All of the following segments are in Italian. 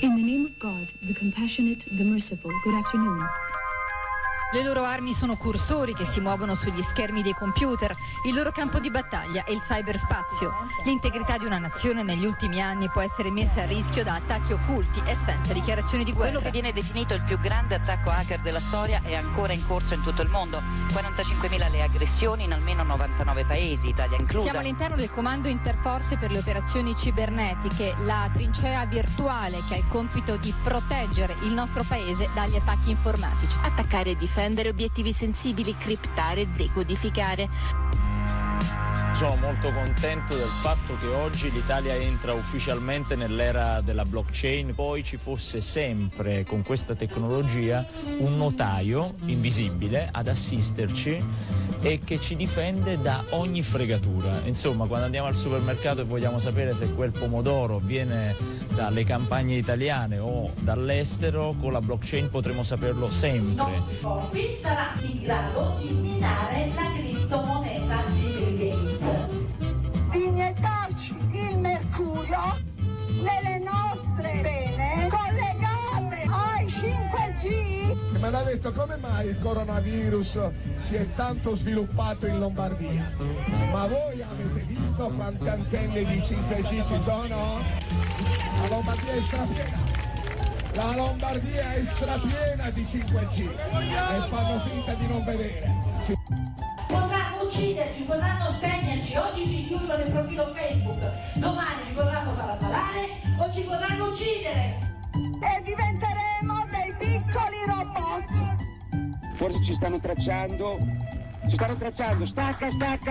In the name of God, the compassionate, the merciful, good afternoon. Le loro armi sono cursori che si muovono sugli schermi dei computer, il loro campo di battaglia è il cyberspazio. L'integrità di una nazione negli ultimi anni può essere messa a rischio da attacchi occulti e senza dichiarazioni di guerra. Quello che viene definito il più grande attacco hacker della storia è ancora in corso in tutto il mondo. 45.000 le aggressioni in almeno 99 paesi, Italia inclusa. Siamo all'interno del Comando Interforze per le operazioni cibernetiche, la trincea virtuale che ha il compito di proteggere il nostro paese dagli attacchi informatici. Attaccare e difendere obiettivi sensibili, criptare e decodificare. Sono molto contento del fatto che oggi l'Italia entra ufficialmente nell'era della blockchain. Poi ci fosse sempre con questa tecnologia un notaio invisibile ad assisterci e che ci difende da ogni fregatura. Insomma, quando andiamo al supermercato e vogliamo sapere se quel pomodoro viene dalle campagne italiane o dall'estero, con la blockchain potremo saperlo sempre. Qui sarà in grado di minare la criptomoneta di Bill Gates. Di iniettarci il mercurio nelle nostre vene collegate ai 5G. Me l'ha detto come mai il coronavirus si è tanto sviluppato in Lombardia? Ma voi avete visto quante antenne di 5G ci sono? La Lombardia è strapiena. La Lombardia è strapiena di 5G e fanno finta di non vedere. Potranno ucciderci, potranno spegnerci, oggi ci chiudono il profilo Facebook, domani ci potranno far ammalare o ci potranno uccidere. E diventeremo dei piccoli robot. Forse ci stanno tracciando, stacca.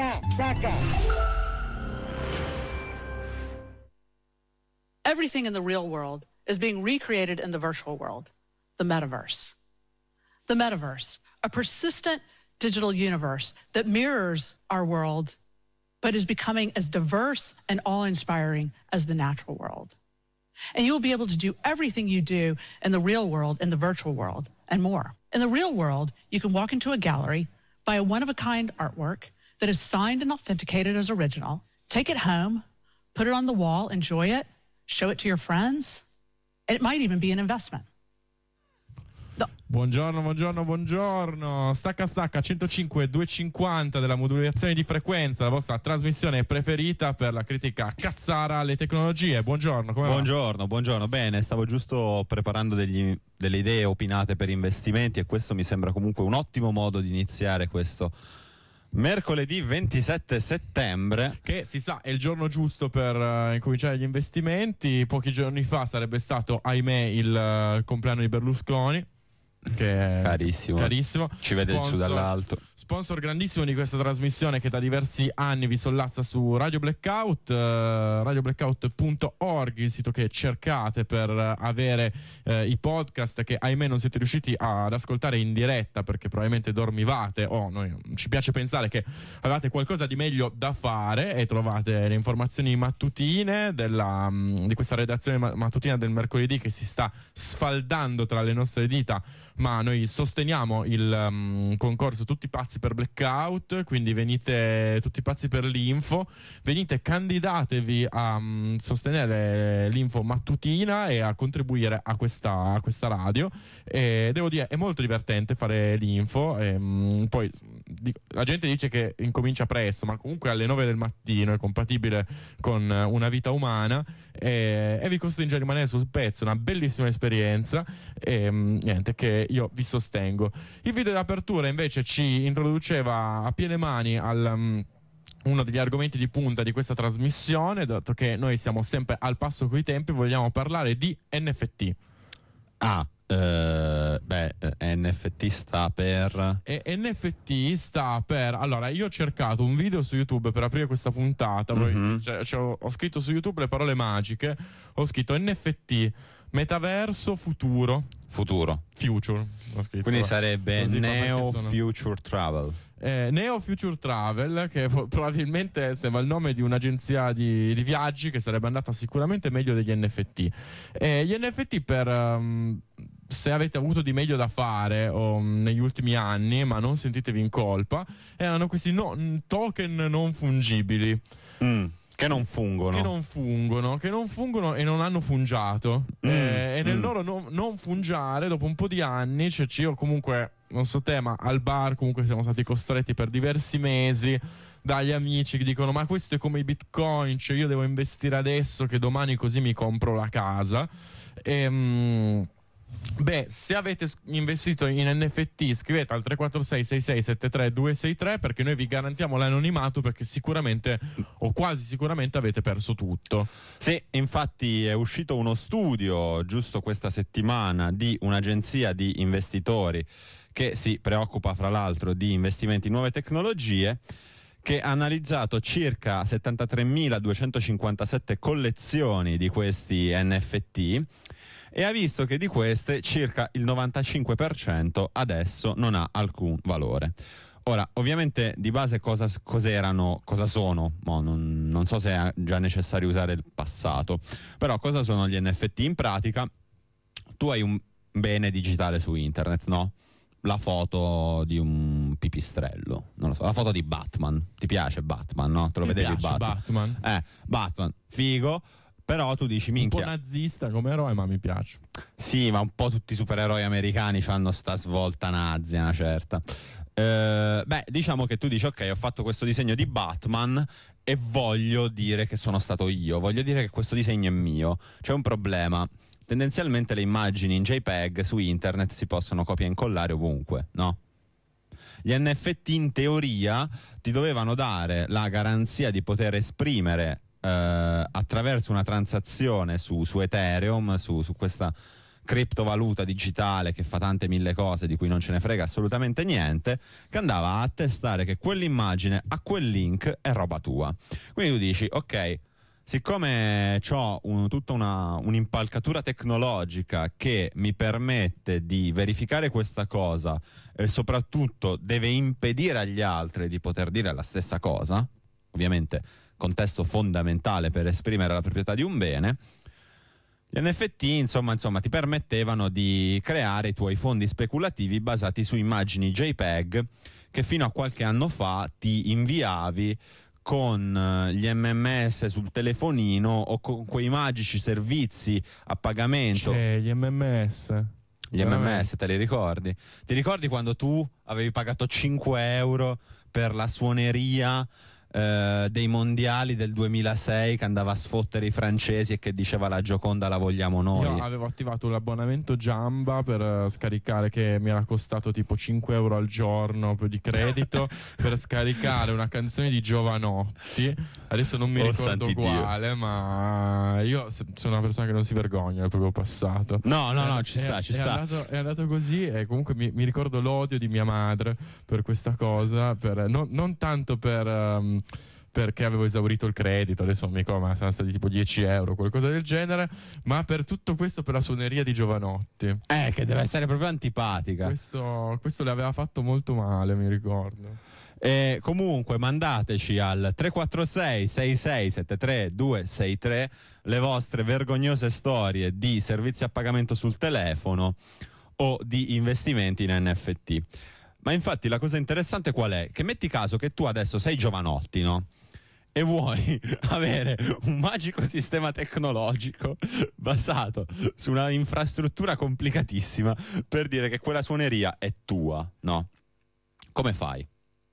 Everything in the real world is being recreated in the virtual world, the metaverse. The metaverse, a persistent digital universe that mirrors our world, but is becoming as diverse and awe-inspiring as the natural world. And you will be able to do everything you do in the real world, in the virtual world, and more. In the real world, you can walk into a gallery, buy a one-of-a-kind artwork that is signed and authenticated as original, take it home, put it on the wall, enjoy it, show it to your friends. It might even be an investment. Buongiorno. Stacca 105 250 della modulazione di frequenza, la vostra trasmissione preferita per la critica cazzara alle tecnologie. Buongiorno, come va? Buongiorno. Bene, stavo giusto preparando delle idee opinate per investimenti e questo mi sembra comunque un ottimo modo di iniziare questo mercoledì 27 settembre, che si sa è il giorno giusto per incominciare gli investimenti. Pochi giorni fa sarebbe stato, ahimè, il compleanno di Berlusconi, che è carissimo, ci vede giù dall'alto. Sponsor grandissimo di questa trasmissione che da diversi anni vi sollazza su Radio Blackout, radioblackout.org, il sito che cercate per avere i podcast che ahimè non siete riusciti ad ascoltare in diretta perché probabilmente dormivate o noi ci piace pensare che avevate qualcosa di meglio da fare, e trovate le informazioni mattutine di questa redazione mattutina del mercoledì che si sta sfaldando tra le nostre dita. Ma noi sosteniamo il concorso Tutti pazzi per Blackout, quindi venite tutti pazzi per l'info, venite, candidatevi a sostenere l'info mattutina e a contribuire a questa radio. E devo dire, è molto divertente fare l'info, e poi la gente dice che incomincia presto, ma comunque alle 9 del mattino è compatibile con una vita umana e vi costringe a rimanere sul pezzo. Una bellissima esperienza, e niente, che io vi sostengo. Il video d'apertura invece ci introduceva a piene mani al uno degli argomenti di punta di questa trasmissione, dato che noi siamo sempre al passo coi tempi. Vogliamo parlare di NFT. NFT sta per... NFT sta per... Allora, io ho cercato un video su YouTube per aprire questa puntata. Ho scritto su YouTube le parole magiche. Ho scritto NFT, metaverso, future. Quindi sarebbe Neo Future Travel. Neo Future Travel, che probabilmente sembra il nome di un'agenzia di viaggi che sarebbe andata sicuramente meglio degli NFT. Gli NFT, per se avete avuto di meglio da fare negli ultimi anni, ma non sentitevi in colpa, erano questi token non fungibili. Che non fungono e non hanno fungiato. E nel loro non fungiare, dopo un po' di anni, cioè io comunque, non so te, ma al bar comunque siamo stati costretti per diversi mesi dagli amici che dicono: ma questo è come i bitcoin, cioè io devo investire adesso che domani così mi compro la casa. Beh, se avete investito in NFT, scrivete al 346 66 73 263, perché noi vi garantiamo l'anonimato, perché sicuramente o quasi sicuramente avete perso tutto. Sì, infatti è uscito uno studio giusto questa settimana di un'agenzia di investitori che si preoccupa fra l'altro di investimenti in nuove tecnologie, che ha analizzato circa 73.257 collezioni di questi NFT e ha visto che di queste circa il 95% adesso non ha alcun valore. Ora, ovviamente di base cosa sono? Non so se è già necessario usare il passato, però cosa sono gli NFT? In pratica tu hai un bene digitale su internet, no? La foto di un pipistrello, non lo so, la foto di Batman. Ti piace Batman, no? Te lo vedevi Batman? Batman, figo. Però tu dici, minchia, un po' nazista come eroe, ma mi piace. Sì, ma un po' tutti i supereroi americani hanno sta svolta nazi, una certa. Beh, diciamo che tu dici, ok, ho fatto questo disegno di Batman e voglio dire che sono stato io, voglio dire che questo disegno è mio. C'è un problema: tendenzialmente le immagini in JPEG su internet si possono copia e incollare ovunque, no? Gli NFT in teoria ti dovevano dare la garanzia di poter esprimere attraverso una transazione su Ethereum, su questa criptovaluta digitale che fa tante mille cose di cui non ce ne frega assolutamente niente, che andava a attestare che quell'immagine a quel link è roba tua. Quindi tu dici, ok, siccome ho tutta un'impalcatura tecnologica che mi permette di verificare questa cosa e soprattutto deve impedire agli altri di poter dire la stessa cosa, ovviamente contesto fondamentale per esprimere la proprietà di un bene, gli NFT insomma ti permettevano di creare i tuoi fondi speculativi basati su immagini JPEG che fino a qualche anno fa ti inviavi con gli MMS sul telefonino o con quei magici servizi a pagamento. Gli MMS. Gli MMS, te li ricordi? Ti ricordi quando tu avevi pagato 5 euro per la suoneria dei mondiali del 2006 che andava a sfottere i francesi e che diceva la Gioconda la vogliamo noi? Io avevo attivato l'abbonamento Giamba per scaricare, che mi era costato tipo 5 euro al giorno di credito per scaricare una canzone di Giovanotti. Adesso non mi ricordo quale, ma io sono una persona che non si vergogna del proprio passato. No, ci sta. È andato così, e comunque mi ricordo l'odio di mia madre per questa cosa, non tanto perché avevo esaurito il credito, adesso non mi ricordo, ma saranno stati tipo 10 euro, qualcosa del genere, ma per tutto questo, per la suoneria di Giovanotti. Che deve essere proprio antipatica. Questo le aveva fatto molto male, mi ricordo. Comunque mandateci al 346 66 73 263 le vostre vergognose storie di servizi a pagamento sul telefono o di investimenti in NFT. Ma infatti la cosa interessante qual è? Che metti caso che tu adesso sei Giovanotti, no? E vuoi avere un magico sistema tecnologico basato su una infrastruttura complicatissima per dire che quella suoneria è tua, no? Come fai?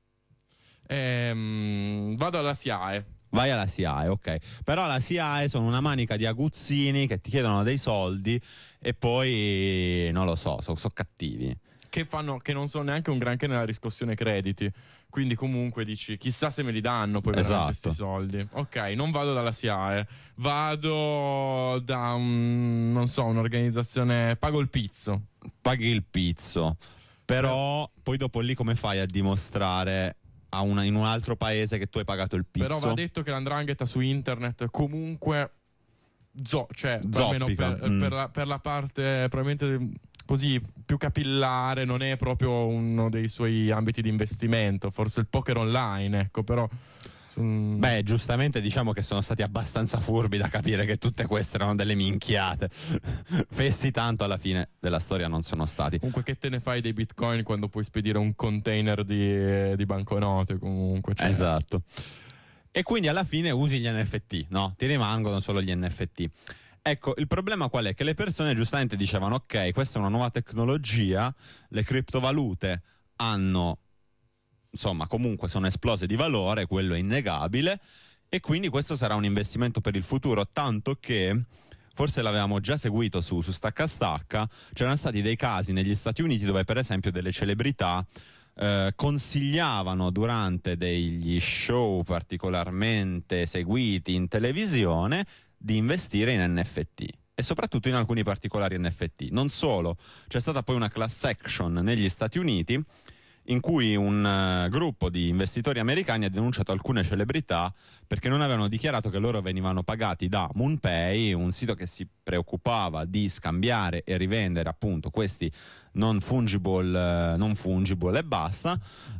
Vado alla SIAE. Vai alla SIAE, ok. Però la SIAE sono una manica di aguzzini che ti chiedono dei soldi e poi, non lo so, sono cattivi. Che non sono neanche un granché nella riscossione crediti. Quindi comunque dici, chissà se me li danno poi veramente questi soldi. Ok, non vado dalla SIAE, vado da un'organizzazione, pago il pizzo. Paghi il pizzo. Però poi dopo lì come fai a dimostrare in un altro paese che tu hai pagato il pizzo? Però va detto che l''ndrangheta su internet comunque almeno per la parte probabilmente così più capillare, non è proprio uno dei suoi ambiti di investimento, forse il poker online, ecco, però beh, giustamente diciamo che sono stati abbastanza furbi da capire che tutte queste erano delle minchiate. Fessi tanto alla fine della storia non sono stati. Comunque che te ne fai dei bitcoin quando puoi spedire un container di banconote comunque, Esatto. E quindi alla fine usi gli NFT, no? Ti rimangono solo gli NFT. Ecco, il problema qual è? Che le persone giustamente dicevano ok, questa è una nuova tecnologia, le criptovalute hanno, insomma, comunque sono esplose di valore, quello è innegabile, e quindi questo sarà un investimento per il futuro, tanto che forse l'avevamo già seguito su Stacca Stacca, c'erano stati dei casi negli Stati Uniti dove per esempio delle celebrità consigliavano durante degli show particolarmente seguiti in televisione di investire in NFT e soprattutto in alcuni particolari NFT. Non solo, c'è stata poi una class action negli Stati Uniti in cui un gruppo di investitori americani ha denunciato alcune celebrità perché non avevano dichiarato che loro venivano pagati da MoonPay, un sito che si preoccupava di scambiare e rivendere appunto questi non fungible e basta,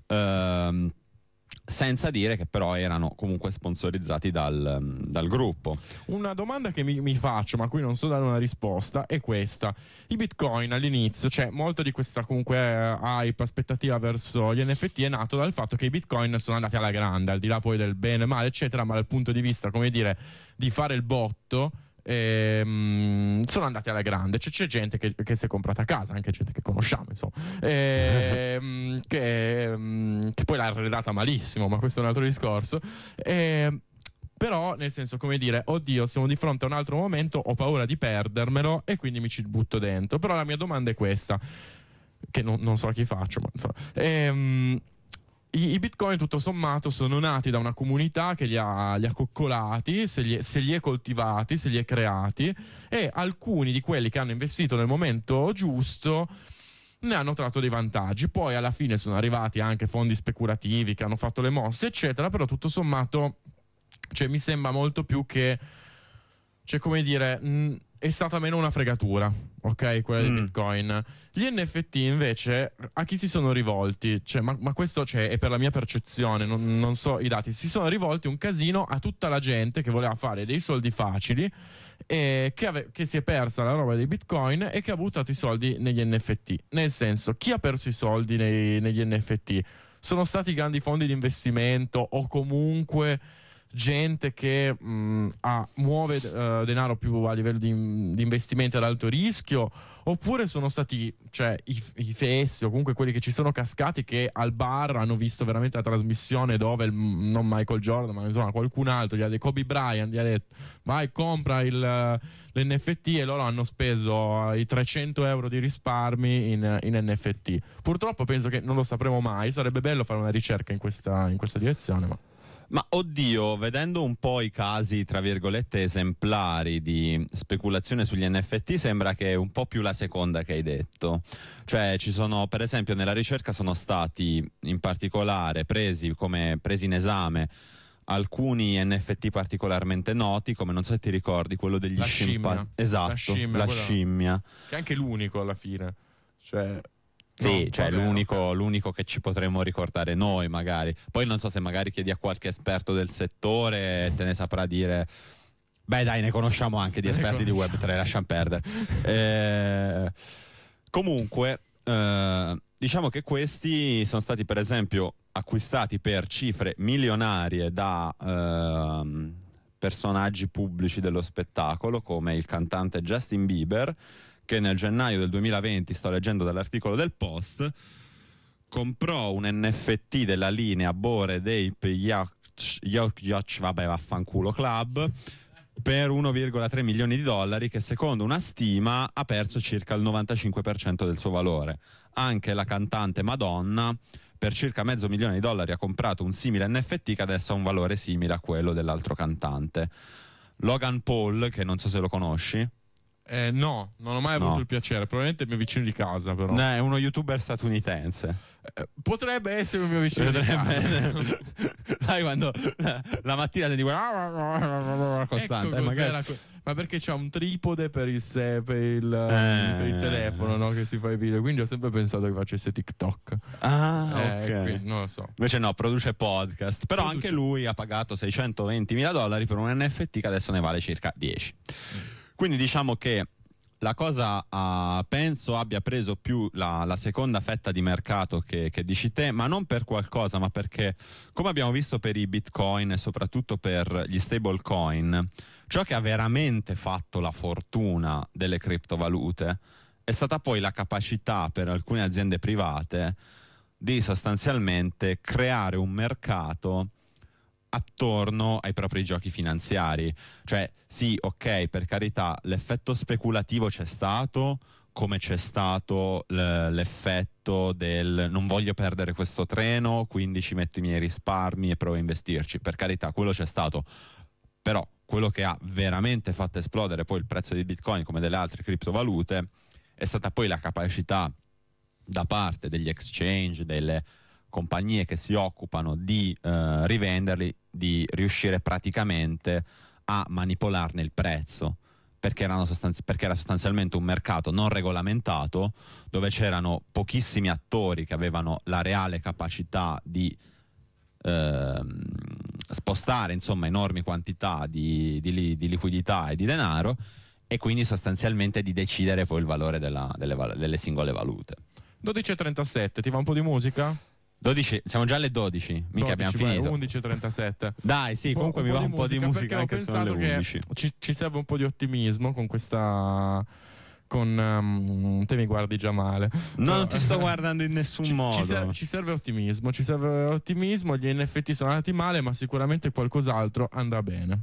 senza dire che però erano comunque sponsorizzati dal gruppo. Una domanda che mi faccio, ma a cui non so dare una risposta, è questa. I bitcoin all'inizio, cioè molto di questa comunque hype, aspettativa verso gli NFT è nato dal fatto che i bitcoin sono andati alla grande, al di là poi del bene, male eccetera, ma dal punto di vista, come dire, di fare il botto, sono andati alla grande. C'è gente che si è comprata a casa, anche gente che conosciamo, insomma, che poi l'ha arredata malissimo, ma questo è un altro discorso. Però, nel senso, come dire, oddio, siamo di fronte a un altro momento, ho paura di perdermelo e quindi mi ci butto dentro. Però la mia domanda è questa, che non so a chi faccio, ma i bitcoin tutto sommato sono nati da una comunità che li ha coccolati, se li è coltivati, se li è creati, e alcuni di quelli che hanno investito nel momento giusto ne hanno tratto dei vantaggi. Poi alla fine sono arrivati anche fondi speculativi che hanno fatto le mosse eccetera, però tutto sommato, cioè, mi sembra molto più che, cioè, come dire, è stata meno una fregatura, ok, quella di Bitcoin. Gli NFT invece a chi si sono rivolti? Cioè, ma questo, cioè, è per la mia percezione, non so i dati. Si sono rivolti un casino a tutta la gente che voleva fare dei soldi facili e che si è persa la roba dei Bitcoin e che ha buttato i soldi negli NFT. Nel senso, chi ha perso i soldi negli NFT? Sono stati grandi fondi di investimento o comunque gente che muove denaro più a livello di investimenti ad alto rischio, oppure sono stati, cioè, i fessi o comunque quelli che ci sono cascati, che al bar hanno visto veramente la trasmissione dove non Michael Jordan ma insomma qualcun altro, Kobe Bryant, gli ha detto vai compra l'NFT, e loro hanno speso i 300 euro di risparmi in NFT. Purtroppo penso che non lo sapremo mai, sarebbe bello fare una ricerca in questa direzione, ma oddio, vedendo un po' i casi, tra virgolette, esemplari di speculazione sugli NFT, sembra che è un po' più la seconda che hai detto. Cioè, ci sono, per esempio, nella ricerca sono stati in particolare presi in esame alcuni NFT particolarmente noti, come, non so se ti ricordi, quello degli scimpanzini. Esatto, la scimmia. Che è anche l'unico alla fine. Cioè... Sì, no, cioè vabbè, l'unico che ci potremmo ricordare noi, magari. Poi non so se magari chiedi a qualche esperto del settore, te ne saprà dire. Beh, dai, ne conosciamo anche di esperti di Web3, lasciamo perdere. Comunque, diciamo che questi sono stati, per esempio, acquistati per cifre milionarie da personaggi pubblici dello spettacolo, come il cantante Justin Bieber, che nel gennaio del 2020, sto leggendo dall'articolo del Post, comprò un NFT della linea Bored Ape Yacht, vabbè, vaffanculo Club, per 1,3 milioni di dollari, che secondo una stima ha perso circa il 95% del suo valore. Anche la cantante Madonna, per circa $500,000 ha comprato un simile NFT che adesso ha un valore simile a quello dell'altro cantante. Logan Paul, che non so se lo conosci. No, non ho mai avuto il piacere. Probabilmente è il mio vicino di casa, però. No, è uno youtuber statunitense. Potrebbe essere il mio vicino di casa. Sai, quando la mattina ti dico costante, ecco, magari... ma perché c'ha un tripode per il telefono, no? Che si fa i video. Quindi ho sempre pensato che facesse TikTok. Ok. Quindi, non lo so. Invece no, produce podcast. Però anche lui ha pagato $620,000 per un NFT che adesso ne vale circa 10. Quindi diciamo che la cosa penso abbia preso più la seconda fetta di mercato che dici te, ma non per qualcosa, ma perché, come abbiamo visto per i bitcoin e soprattutto per gli stablecoin, ciò che ha veramente fatto la fortuna delle criptovalute è stata poi la capacità per alcune aziende private di sostanzialmente creare un mercato attorno ai propri giochi finanziari. Cioè, sì, ok, per carità, l'effetto speculativo c'è stato, come c'è stato l'effetto del non voglio perdere questo treno, quindi ci metto i miei risparmi e provo a investirci. Per carità, quello c'è stato. Però quello che ha veramente fatto esplodere poi il prezzo di Bitcoin, come delle altre criptovalute, è stata poi la capacità da parte degli exchange, delle compagnie che si occupano di rivenderli, di riuscire praticamente a manipolarne il prezzo, perché era sostanzialmente un mercato non regolamentato, dove c'erano pochissimi attori che avevano la reale capacità di spostare, insomma, enormi quantità di liquidità e di denaro, e quindi sostanzialmente di decidere poi il valore delle singole valute. 12:37, ti va un po' di musica? 12, siamo già alle 12, mica abbiamo finito. 11:37. Dai, sì, comunque mi va un po' di musica anche se sono le 11. Ci serve un po' di ottimismo con questa... te mi guardi già male. No, non ti sto guardando in nessun modo. Ci serve ottimismo, gli NFT sono andati male, ma sicuramente qualcos'altro andrà bene.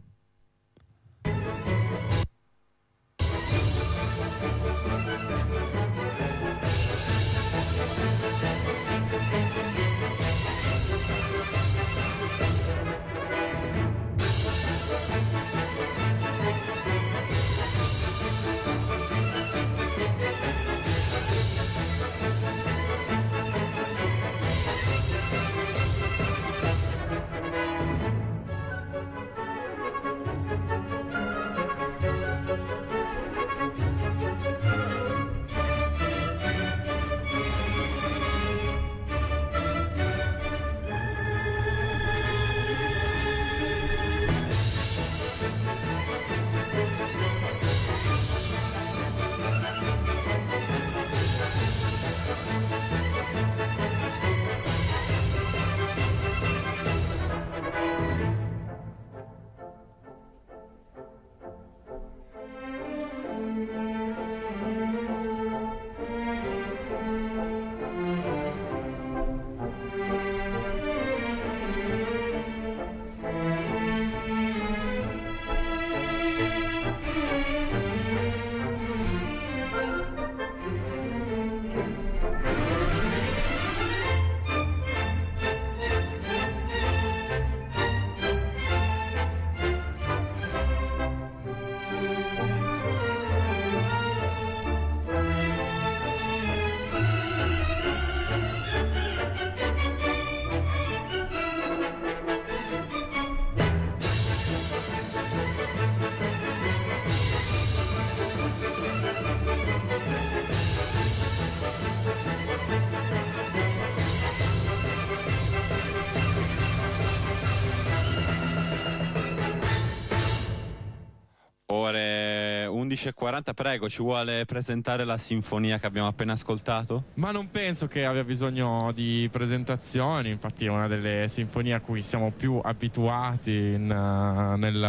Ore 11:40, prego, ci vuole presentare la sinfonia che abbiamo appena ascoltato? Ma non penso che abbia bisogno di presentazioni, infatti è una delle sinfonie a cui siamo più abituati negli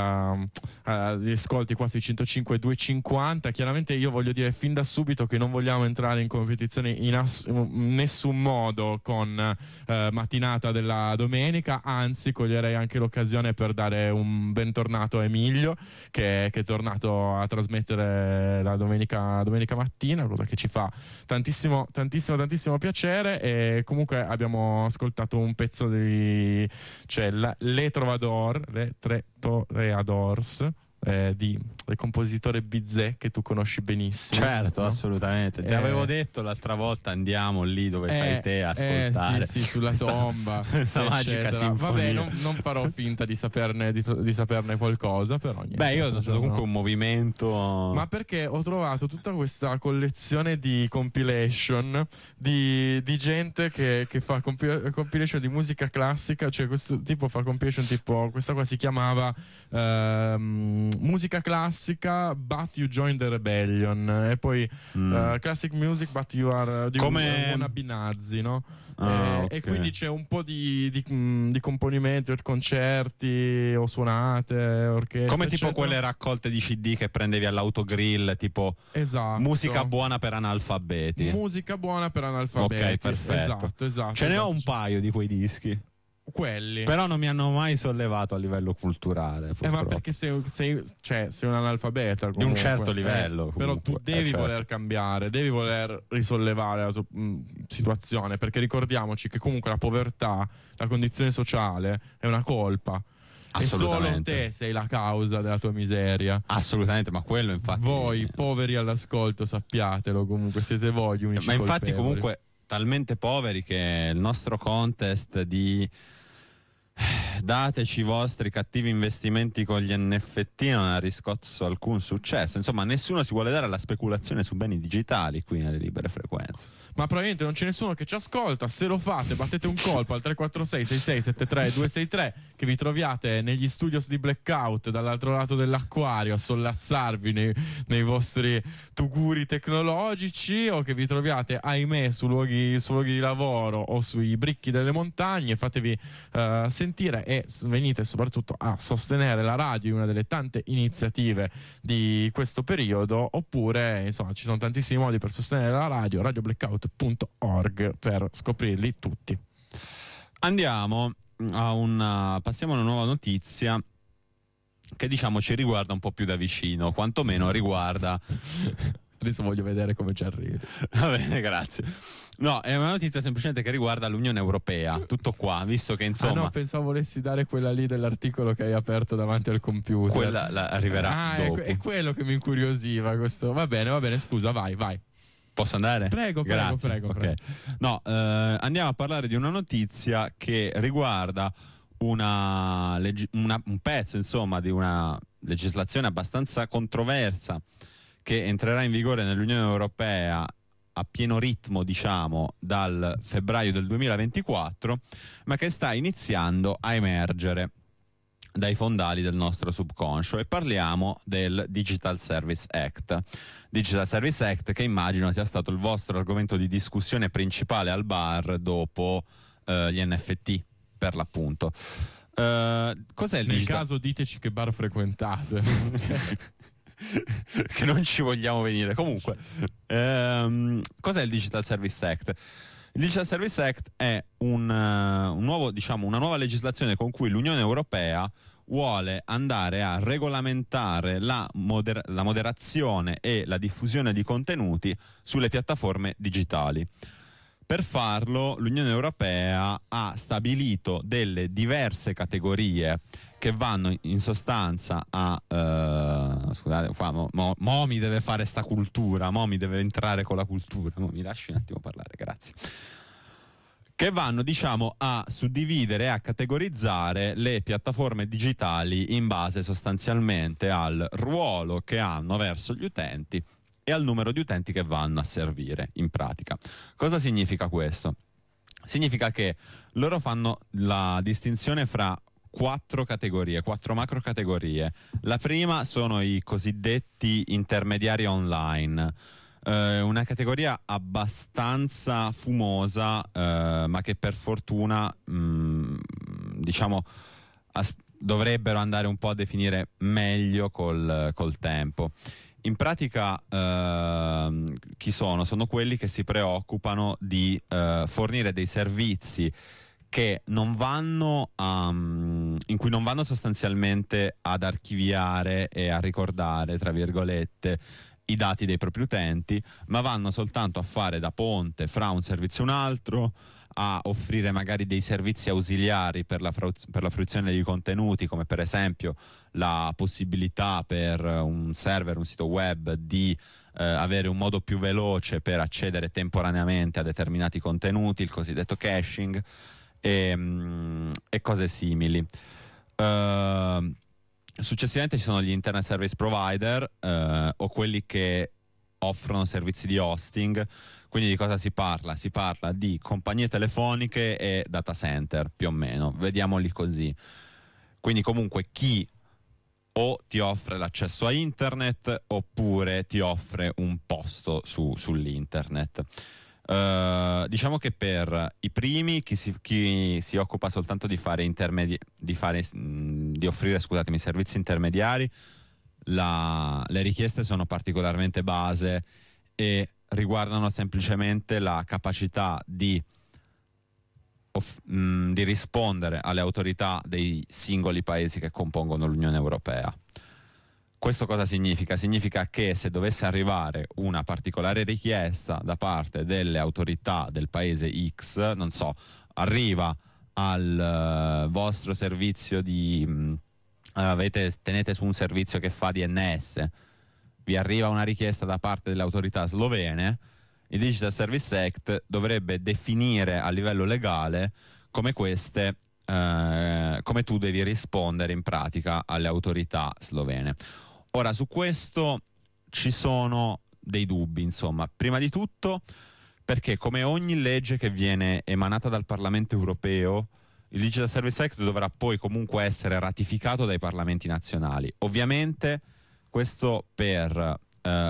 ascolti qua sui 105.250. Chiaramente io voglio dire fin da subito che non vogliamo entrare in competizione in nessun modo con Mattinata della domenica, anzi coglierei anche l'occasione per dare un bentornato a Emilio che è tornato a trasmettere la domenica mattina, cosa che ci fa tantissimo piacere. E comunque abbiamo ascoltato un pezzo di Le Toreadors del compositore Bizet, che tu conosci benissimo. Certo, no? Assolutamente. Ti avevo detto l'altra volta andiamo lì dove sei te a ascoltare. Sì, sulla tomba, questa magica sinfonia. Vabbè, non farò finta di saperne qualcosa, però niente. Beh, io ho dato comunque un movimento. Ma perché ho trovato tutta questa collezione di compilation di gente che fa compilation di musica classica. Cioè questo tipo fa compilation tipo, questa qua si chiamava musica classica but you join the rebellion, e poi classic music but you are wannabe nazi, no? Okay. E quindi c'è un po' di componimenti, concerti o suonate, orchestre, come tipo eccetera. quelle raccolte di CD che prendevi all'autogrill, tipo esatto. musica buona per analfabeti. Musica buona per analfabeti. Ok, perfetto. Esatto. Ce ne ho un paio di quei dischi. Quelli. Però non mi hanno mai sollevato a livello culturale. Ma perché sei un analfabeta comunque, di un certo livello. Però tu devi voler cambiare, devi voler risollevare la tua situazione, perché ricordiamoci che comunque la povertà, la condizione sociale è una colpa. E solo te sei la causa della tua miseria. Assolutamente, ma quello infatti. Voi poveri all'ascolto sappiatelo, comunque siete voi gli unici ma infatti colpevoli. Comunque talmente poveri che il nostro contest di dateci i vostri cattivi investimenti con gli NFT non ha riscosso alcun successo. Insomma, nessuno si vuole dare alla speculazione su beni digitali qui nelle libere frequenze. Ma probabilmente non c'è nessuno che ci ascolta. Se lo fate, battete un colpo al 346 66 73 263, che vi troviate negli studios di Blackout dall'altro lato dell'acquario a sollazzarvi nei vostri tuguri tecnologici, o che vi troviate, ahimè, su luoghi di lavoro o sui bricchi delle montagne. Fatevi sentire e venite soprattutto a sostenere la radio in una delle tante iniziative di questo periodo, oppure insomma ci sono tantissimi modi per sostenere la radio, radioblackout.org, per scoprirli tutti. Andiamo passiamo a una nuova notizia che diciamo ci riguarda un po' più da vicino, quantomeno riguarda adesso voglio vedere come ci arrivi. Va bene, grazie. No, è una notizia semplicemente che riguarda l'Unione Europea, tutto qua, visto che insomma... no, pensavo volessi dare quella lì dell'articolo che hai aperto davanti al computer. Quella arriverà dopo. È quello che mi incuriosiva questo. Va bene, scusa, vai. Posso andare? Prego. Okay. No, andiamo a parlare di una notizia che riguarda un pezzo, insomma, di una legislazione abbastanza controversa che entrerà in vigore nell'Unione Europea a pieno ritmo, diciamo, dal febbraio del 2024, ma che sta iniziando a emergere dai fondali del nostro subconscio, e parliamo del Digital Service Act. Digital Service Act, che immagino sia stato il vostro argomento di discussione principale al bar dopo gli NFT, per l'appunto. Cos'è il Nel digital... caso diteci che bar frequentate. che non ci vogliamo venire. Comunque, cos'è il Digital Service Act? Il Digital Service Act è una nuova legislazione con cui l'Unione Europea vuole andare a regolamentare la moderazione e la diffusione di contenuti sulle piattaforme digitali. Per farlo, l'Unione Europea ha stabilito delle diverse categorie che vanno in sostanza a scusate, qua mo mi deve fare sta cultura, mo mi deve entrare con la cultura, mi lasci un attimo parlare, grazie. Che vanno, diciamo, a suddividere, a categorizzare le piattaforme digitali in base sostanzialmente al ruolo che hanno verso gli utenti e al numero di utenti che vanno a servire in pratica. Cosa significa questo? Significa che loro fanno la distinzione fra 4 macro categorie. La prima sono i cosiddetti intermediari online, una categoria abbastanza fumosa, ma che per fortuna diciamo dovrebbero andare un po' a definire meglio col tempo. In pratica chi sono? Sono quelli che si preoccupano di fornire dei servizi che non vanno in cui non vanno sostanzialmente ad archiviare e a ricordare, tra virgolette, i dati dei propri utenti, ma vanno soltanto a fare da ponte fra un servizio e un altro, a offrire magari dei servizi ausiliari per la fruizione dei contenuti, come per esempio la possibilità per un server, un sito web, di avere un modo più veloce per accedere temporaneamente a determinati contenuti, il cosiddetto caching, e cose simili. Successivamente ci sono gli internet service provider, o quelli che offrono servizi di hosting. Quindi di cosa si parla? Si parla di compagnie telefoniche e data center, più o meno, vediamoli così. Quindi comunque chi o ti offre l'accesso a internet oppure ti offre un posto sull'internet. Diciamo che per i primi chi si occupa soltanto di fare di offrire servizi intermediari, le richieste sono particolarmente base e riguardano semplicemente la capacità di rispondere alle autorità dei singoli paesi che compongono l'Unione Europea. Questo cosa significa? Significa che se dovesse arrivare una particolare richiesta da parte delle autorità del paese X, non so, arriva al vostro servizio tenete su un servizio che fa DNS, vi arriva una richiesta da parte delle autorità slovene, il Digital Service Act dovrebbe definire a livello legale come tu devi rispondere in pratica alle autorità slovene. Ora, su questo ci sono dei dubbi, insomma. Prima di tutto perché, come ogni legge che viene emanata dal Parlamento europeo, il Digital Service Act dovrà poi comunque essere ratificato dai parlamenti nazionali. Ovviamente questo per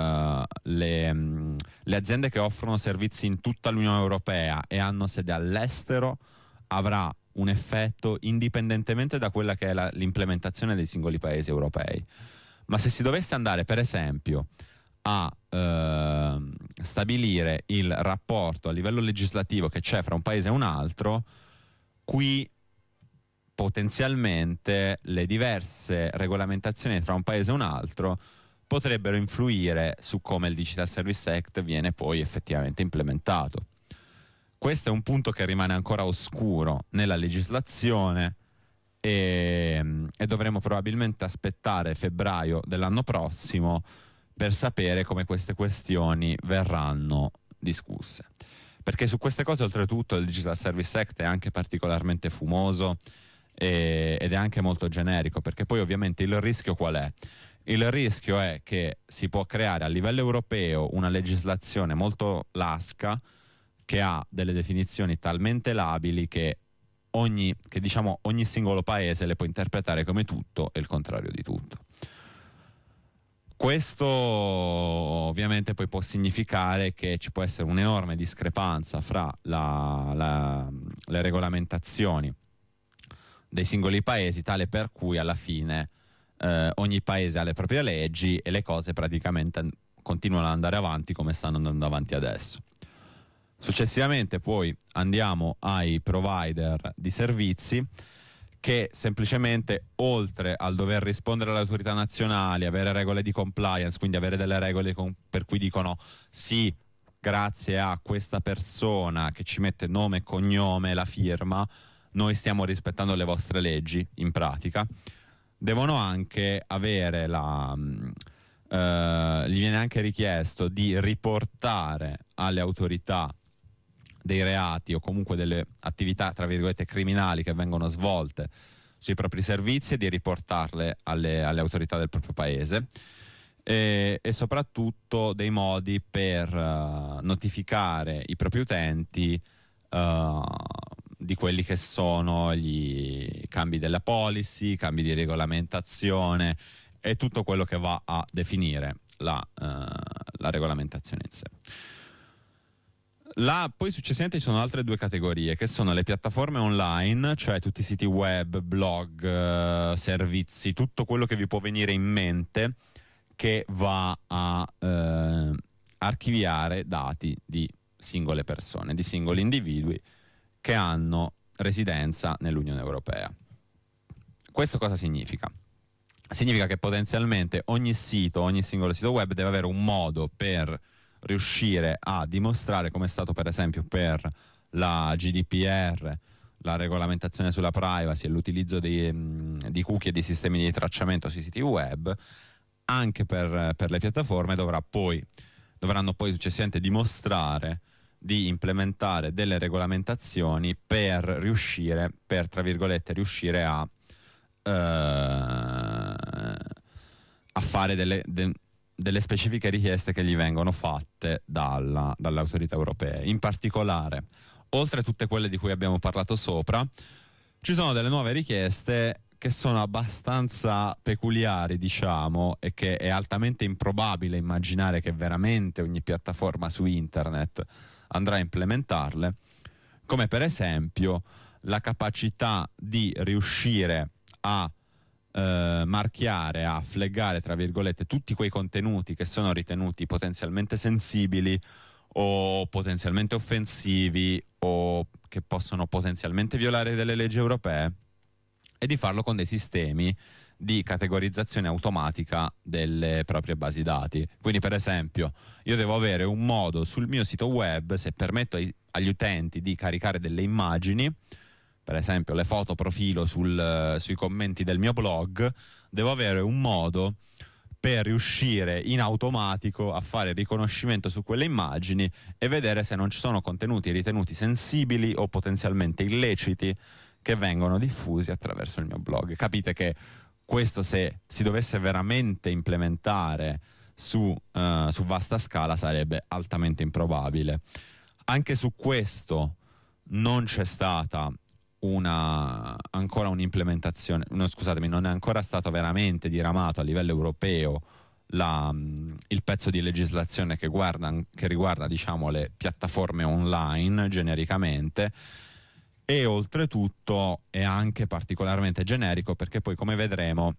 le aziende che offrono servizi in tutta l'Unione Europea e hanno sede all'estero avrà un effetto indipendentemente da quella che è l'implementazione dei singoli paesi europei. Ma se si dovesse andare, per esempio, a stabilire il rapporto a livello legislativo che c'è fra un paese e un altro, qui potenzialmente le diverse regolamentazioni tra un paese e un altro potrebbero influire su come il Digital Service Act viene poi effettivamente implementato. Questo è un punto che rimane ancora oscuro nella legislazione e dovremo probabilmente aspettare febbraio dell'anno prossimo per sapere come queste questioni verranno discusse. Perché su queste cose, oltretutto, il Digital Service Act è anche particolarmente fumoso ed è anche molto generico, perché poi ovviamente il rischio qual è? Il rischio è che si può creare a livello europeo una legislazione molto lasca che ha delle definizioni talmente labili che ogni singolo paese le può interpretare come tutto e il contrario di tutto. Questo ovviamente poi può significare che ci può essere un'enorme discrepanza fra le regolamentazioni dei singoli paesi, tale per cui alla fine ogni paese ha le proprie leggi e le cose praticamente continuano ad andare avanti come stanno andando avanti adesso. Successivamente poi andiamo ai provider di servizi che semplicemente, oltre al dover rispondere alle autorità nazionali, avere regole di compliance, quindi avere delle regole per cui dicono sì, grazie a questa persona che ci mette nome e cognome, la firma, noi stiamo rispettando le vostre leggi, in pratica, devono anche avere gli viene anche richiesto di riportare alle autorità dei reati o comunque delle attività tra virgolette criminali che vengono svolte sui propri servizi e di riportarle alle autorità del proprio paese e soprattutto dei modi per notificare i propri utenti di quelli che sono gli cambi della policy, cambi di regolamentazione e tutto quello che va a definire la regolamentazione in sé. Poi successivamente ci sono altre due categorie che sono le piattaforme online, cioè tutti i siti web, blog, servizi, tutto quello che vi può venire in mente che va a archiviare dati di singole persone, di singoli individui che hanno residenza nell'Unione Europea. Questo cosa significa? Significa che potenzialmente ogni singolo sito web deve avere un modo per riuscire a dimostrare, come è stato per esempio per la GDPR, la regolamentazione sulla privacy e l'utilizzo di cookie e di sistemi di tracciamento sui siti web, anche per le piattaforme dovranno poi successivamente dimostrare di implementare delle regolamentazioni per riuscire a fare delle specifiche richieste che gli vengono fatte dalle autorità europee. In particolare, oltre a tutte quelle di cui abbiamo parlato sopra, ci sono delle nuove richieste che sono abbastanza peculiari, diciamo, e che è altamente improbabile immaginare che veramente ogni piattaforma su internet andrà a implementarle, come per esempio la capacità di riuscire a marchiare, a flaggare, tra virgolette, tutti quei contenuti che sono ritenuti potenzialmente sensibili o potenzialmente offensivi o che possono potenzialmente violare delle leggi europee, e di farlo con dei sistemi di categorizzazione automatica delle proprie basi dati. Quindi, per esempio, io devo avere un modo sul mio sito web, se permetto agli utenti di caricare delle immagini, per esempio le foto profilo sui commenti del mio blog, devo avere un modo per riuscire in automatico a fare riconoscimento su quelle immagini e vedere se non ci sono contenuti ritenuti sensibili o potenzialmente illeciti che vengono diffusi attraverso il mio blog. Capite che questo, se si dovesse veramente implementare su vasta scala, sarebbe altamente improbabile. Anche su questo non c'è stata ancora un'implementazione, non è ancora stato veramente diramato a livello europeo il pezzo di legislazione che riguarda, diciamo, le piattaforme online genericamente, e oltretutto è anche particolarmente generico perché poi, come vedremo,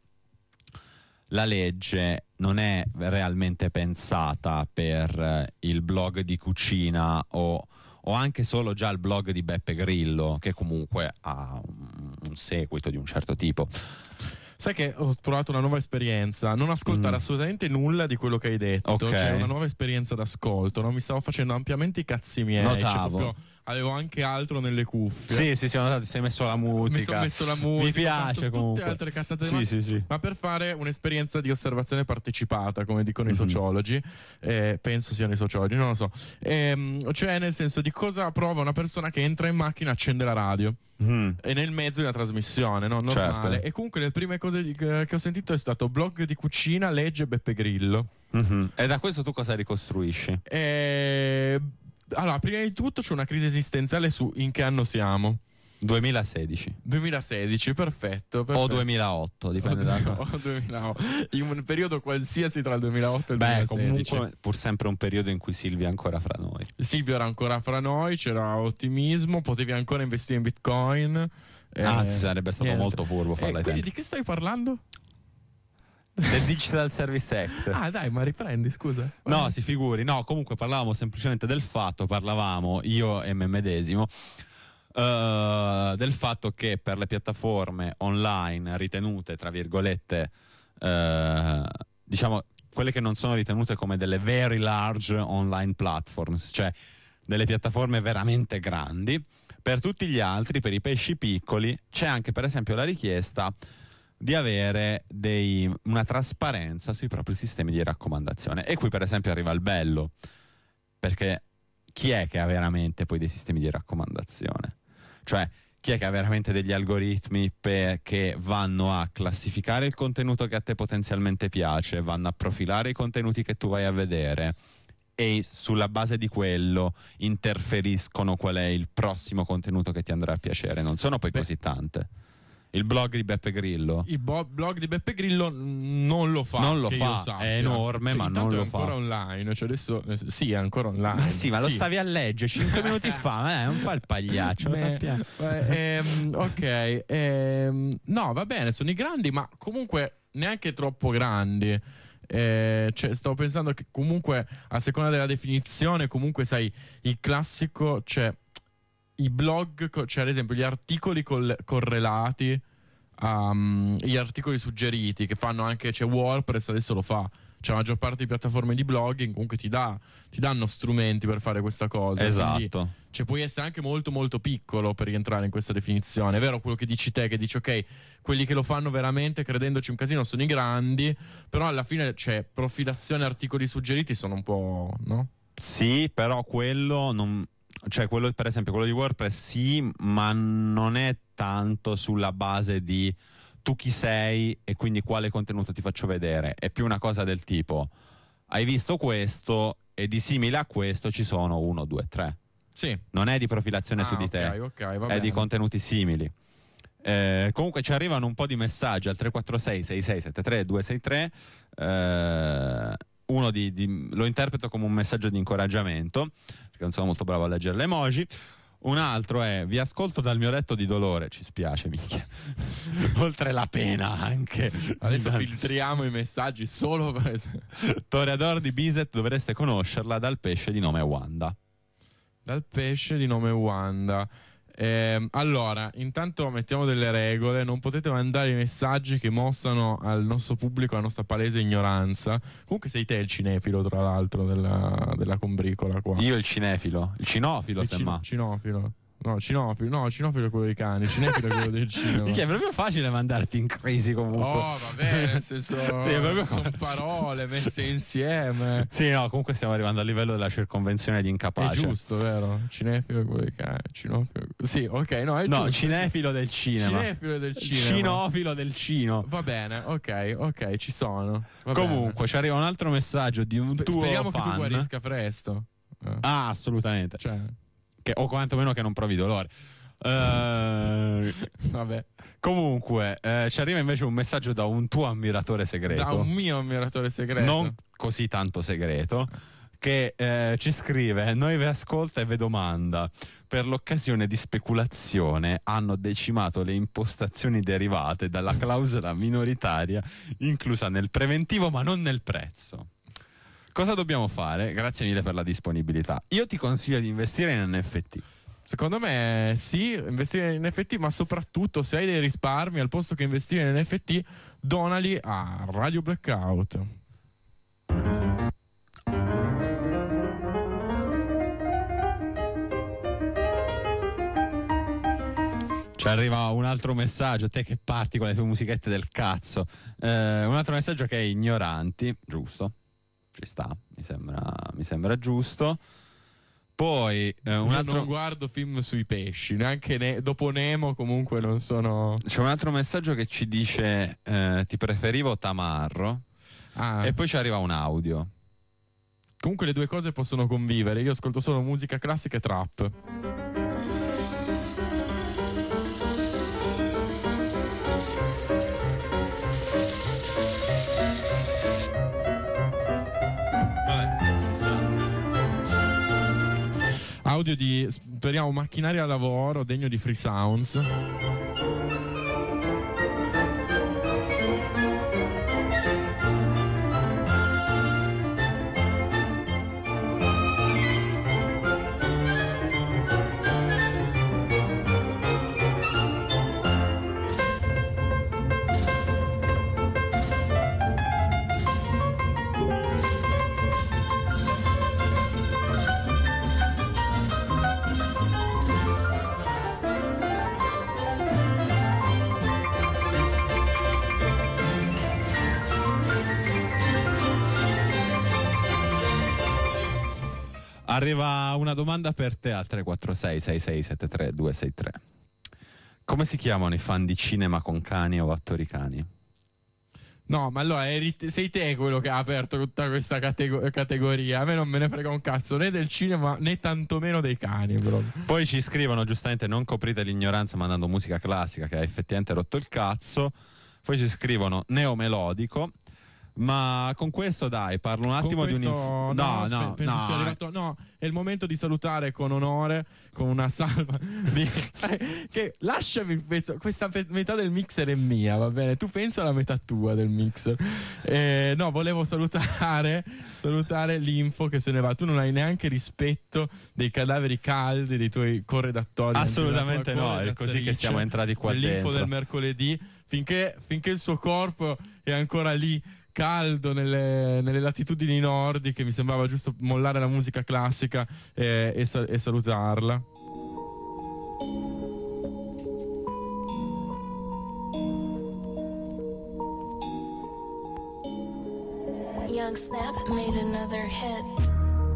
la legge non è realmente pensata per il blog di cucina o anche solo già il blog di Beppe Grillo, che comunque ha un seguito di un certo tipo. Sai che ho provato una nuova esperienza, non ascoltare assolutamente nulla di quello che hai detto, cioè una nuova esperienza d'ascolto, no? Mi stavo facendo ampiamente i cazzi miei, Notavo. Cioè, avevo anche altro nelle cuffie. Sì, ho notato, ti sei messo la musica. Mi sono messo la musica. Mi piace comunque. Tutte altre cazzate, sì. ma per fare un'esperienza di osservazione partecipata, come dicono i sociologi, penso siano i sociologi, non lo so. Cioè, nel senso, di cosa prova una persona che entra in macchina, accende la radio e nel mezzo di una trasmissione, no? Normale. Certo. E comunque le prime cose che ho sentito è stato blog di cucina, legge Beppe Grillo. E da questo tu cosa ricostruisci? Allora, prima di tutto c'è una crisi esistenziale su in che anno siamo. 2016, perfetto. o 2008, dipende da in un periodo qualsiasi tra il 2008 e il 2016. Comunque pur sempre un periodo in cui Silvio è ancora fra noi. Silvio era ancora fra noi, c'era ottimismo, potevi ancora investire in Bitcoin. Anzi, sarebbe stato molto furbo farla ai tempi. Di che stai parlando? Del Digital Service Act. Ah, dai, ma riprendi, scusa. No, si figuri. No, comunque parlavamo semplicemente io e me medesimo, del fatto che per le piattaforme online ritenute, tra virgolette, diciamo quelle che non sono ritenute come delle very large online platforms, cioè delle piattaforme veramente grandi, per tutti gli altri, per i pesci piccoli, c'è anche per esempio la richiesta di avere una trasparenza sui propri sistemi di raccomandazione. E qui per esempio arriva il bello, perché chi è che ha veramente poi dei sistemi di raccomandazione? Cioè, chi è che ha veramente degli algoritmi che vanno a classificare il contenuto che a te potenzialmente piace, vanno a profilare i contenuti che tu vai a vedere e sulla base di quello interferiscono qual è il prossimo contenuto che ti andrà a piacere? Non sono poi così tante. Il blog di Beppe Grillo? Il blog di Beppe Grillo non lo fa. Non lo fa, è enorme, ma non lo fa. È ancora online, cioè adesso sì, è ancora online. Ma sì, ma lo stavi a leggere 5 minuti fa, non fa il pagliaccio, lo sappiamo. No, va bene, sono i grandi, ma comunque neanche troppo grandi. Cioè, stavo pensando che comunque a seconda della definizione, comunque sai, il classico, cioè i blog, cioè ad esempio gli articoli correlati, gli articoli suggeriti che fanno anche, c'è WordPress adesso lo fa, cioè la maggior parte di piattaforme di blogging comunque ti danno strumenti per fare questa cosa. Esatto. Quindi, cioè puoi essere anche molto molto piccolo per rientrare in questa definizione. È vero quello che dici te, che dici ok, quelli che lo fanno veramente credendoci un casino sono i grandi, però alla fine c'è profilazione, articoli suggeriti sono un po', no? Sì, però quello non... Cioè quello, per esempio, quello di WordPress sì, ma non è tanto sulla base di tu chi sei e quindi quale contenuto ti faccio vedere. È più una cosa del tipo: hai visto questo e di simile a questo ci sono 1, 2, 3. Sì. Non è di profilazione su di te, va è bene. di contenuti simili. Comunque ci arrivano un po' di messaggi al 346 6673 263. Uno lo interpreto come un messaggio di incoraggiamento, perché non sono molto bravo a leggere le emoji. Un altro è: vi ascolto dal mio letto di dolore. Ci spiace, minchia. Oltre la pena anche. Adesso filtriamo i messaggi solo per Toreador di Bizet, dovreste conoscerla, dal pesce di nome Wanda. Dal pesce di nome Wanda. Allora, intanto mettiamo delle regole. Non potete mandare i messaggi che mostrano al nostro pubblico la nostra palese ignoranza. Comunque sei te il cinefilo, tra l'altro, della combricola qua. Io il cinefilo. Il cinofilo, semmai. Cinofilo. No, cinofilo è quello dei cani, cinefilo è quello del cinema. È proprio facile mandarti in crisi comunque. Oh, vabbè, nel senso, sono parole messe insieme. Sì, no, comunque stiamo arrivando al livello della circonvenzione di incapace. È giusto, vero? Cinefilo è quello dei cani, cinofilo. Sì, ok, no, è giusto. No, cinefilo del cinema. Cinefilo del cinema. Cinofilo del cino. Va bene, ok, ci sono. Va comunque, bene. ci arriva un altro messaggio di un tuo speriamo fan. che tu guarisca presto. Ah, assolutamente. Cioè, o quantomeno che non provi dolore. Vabbè. Comunque ci arriva invece un messaggio da un tuo ammiratore segreto. Da un mio ammiratore segreto. Non così tanto segreto, che ci scrive: noi vi ascolta e vi domanda: per l'occasione di speculazione hanno decimato le impostazioni derivate dalla clausola minoritaria inclusa nel preventivo ma non nel prezzo. Cosa dobbiamo fare? Grazie mille per la disponibilità. Io ti consiglio di investire in NFT. Secondo me sì, investire in NFT, ma soprattutto se hai dei risparmi, al posto che investire in NFT, donali a Radio Blackout. Ci arriva un altro messaggio, te che parti con le tue musichette del cazzo. Un altro messaggio che è ignoranti, giusto? Ci sta, mi sembra giusto. Poi un altro... non guardo film sui pesci, neanche dopo Nemo comunque non sono... C'è un altro messaggio che ci dice ti preferivo tamarro. E poi ci arriva un audio. Comunque le due cose possono convivere. Io ascolto solo musica classica e trap. Audio di, speriamo, macchinaria a lavoro degno di Free Sounds. Arriva una domanda per te al 346 6673 263. Come si chiamano i fan di cinema con cani o attori cani? No, ma allora sei te quello che ha aperto tutta questa categoria. A me non me ne frega un cazzo né del cinema né tantomeno dei cani, bro. Poi ci scrivono giustamente: non coprite l'ignoranza mandando musica classica che ha effettivamente rotto il cazzo. Poi ci scrivono neomelodico. Ma con questo dai, parlo un attimo di un penso sia arrivato. No, è il momento di salutare con onore, con una salva che lasciami il pezzo. Questa metà del mixer è mia, va bene? Tu pensa alla metà tua del mixer. No, volevo salutare l'Info che se ne va. Tu non hai neanche rispetto dei cadaveri caldi dei tuoi corredattori. Assolutamente no, è così che siamo entrati qua dentro. L'Info del mercoledì, finché il suo corpo è ancora lì caldo nelle latitudini nordiche, mi sembrava giusto mollare la musica classica e salutarla. Young Snap made another hit.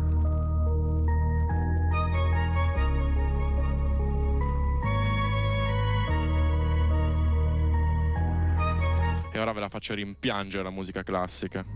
E ora ve la faccio rimpiangere la musica classica.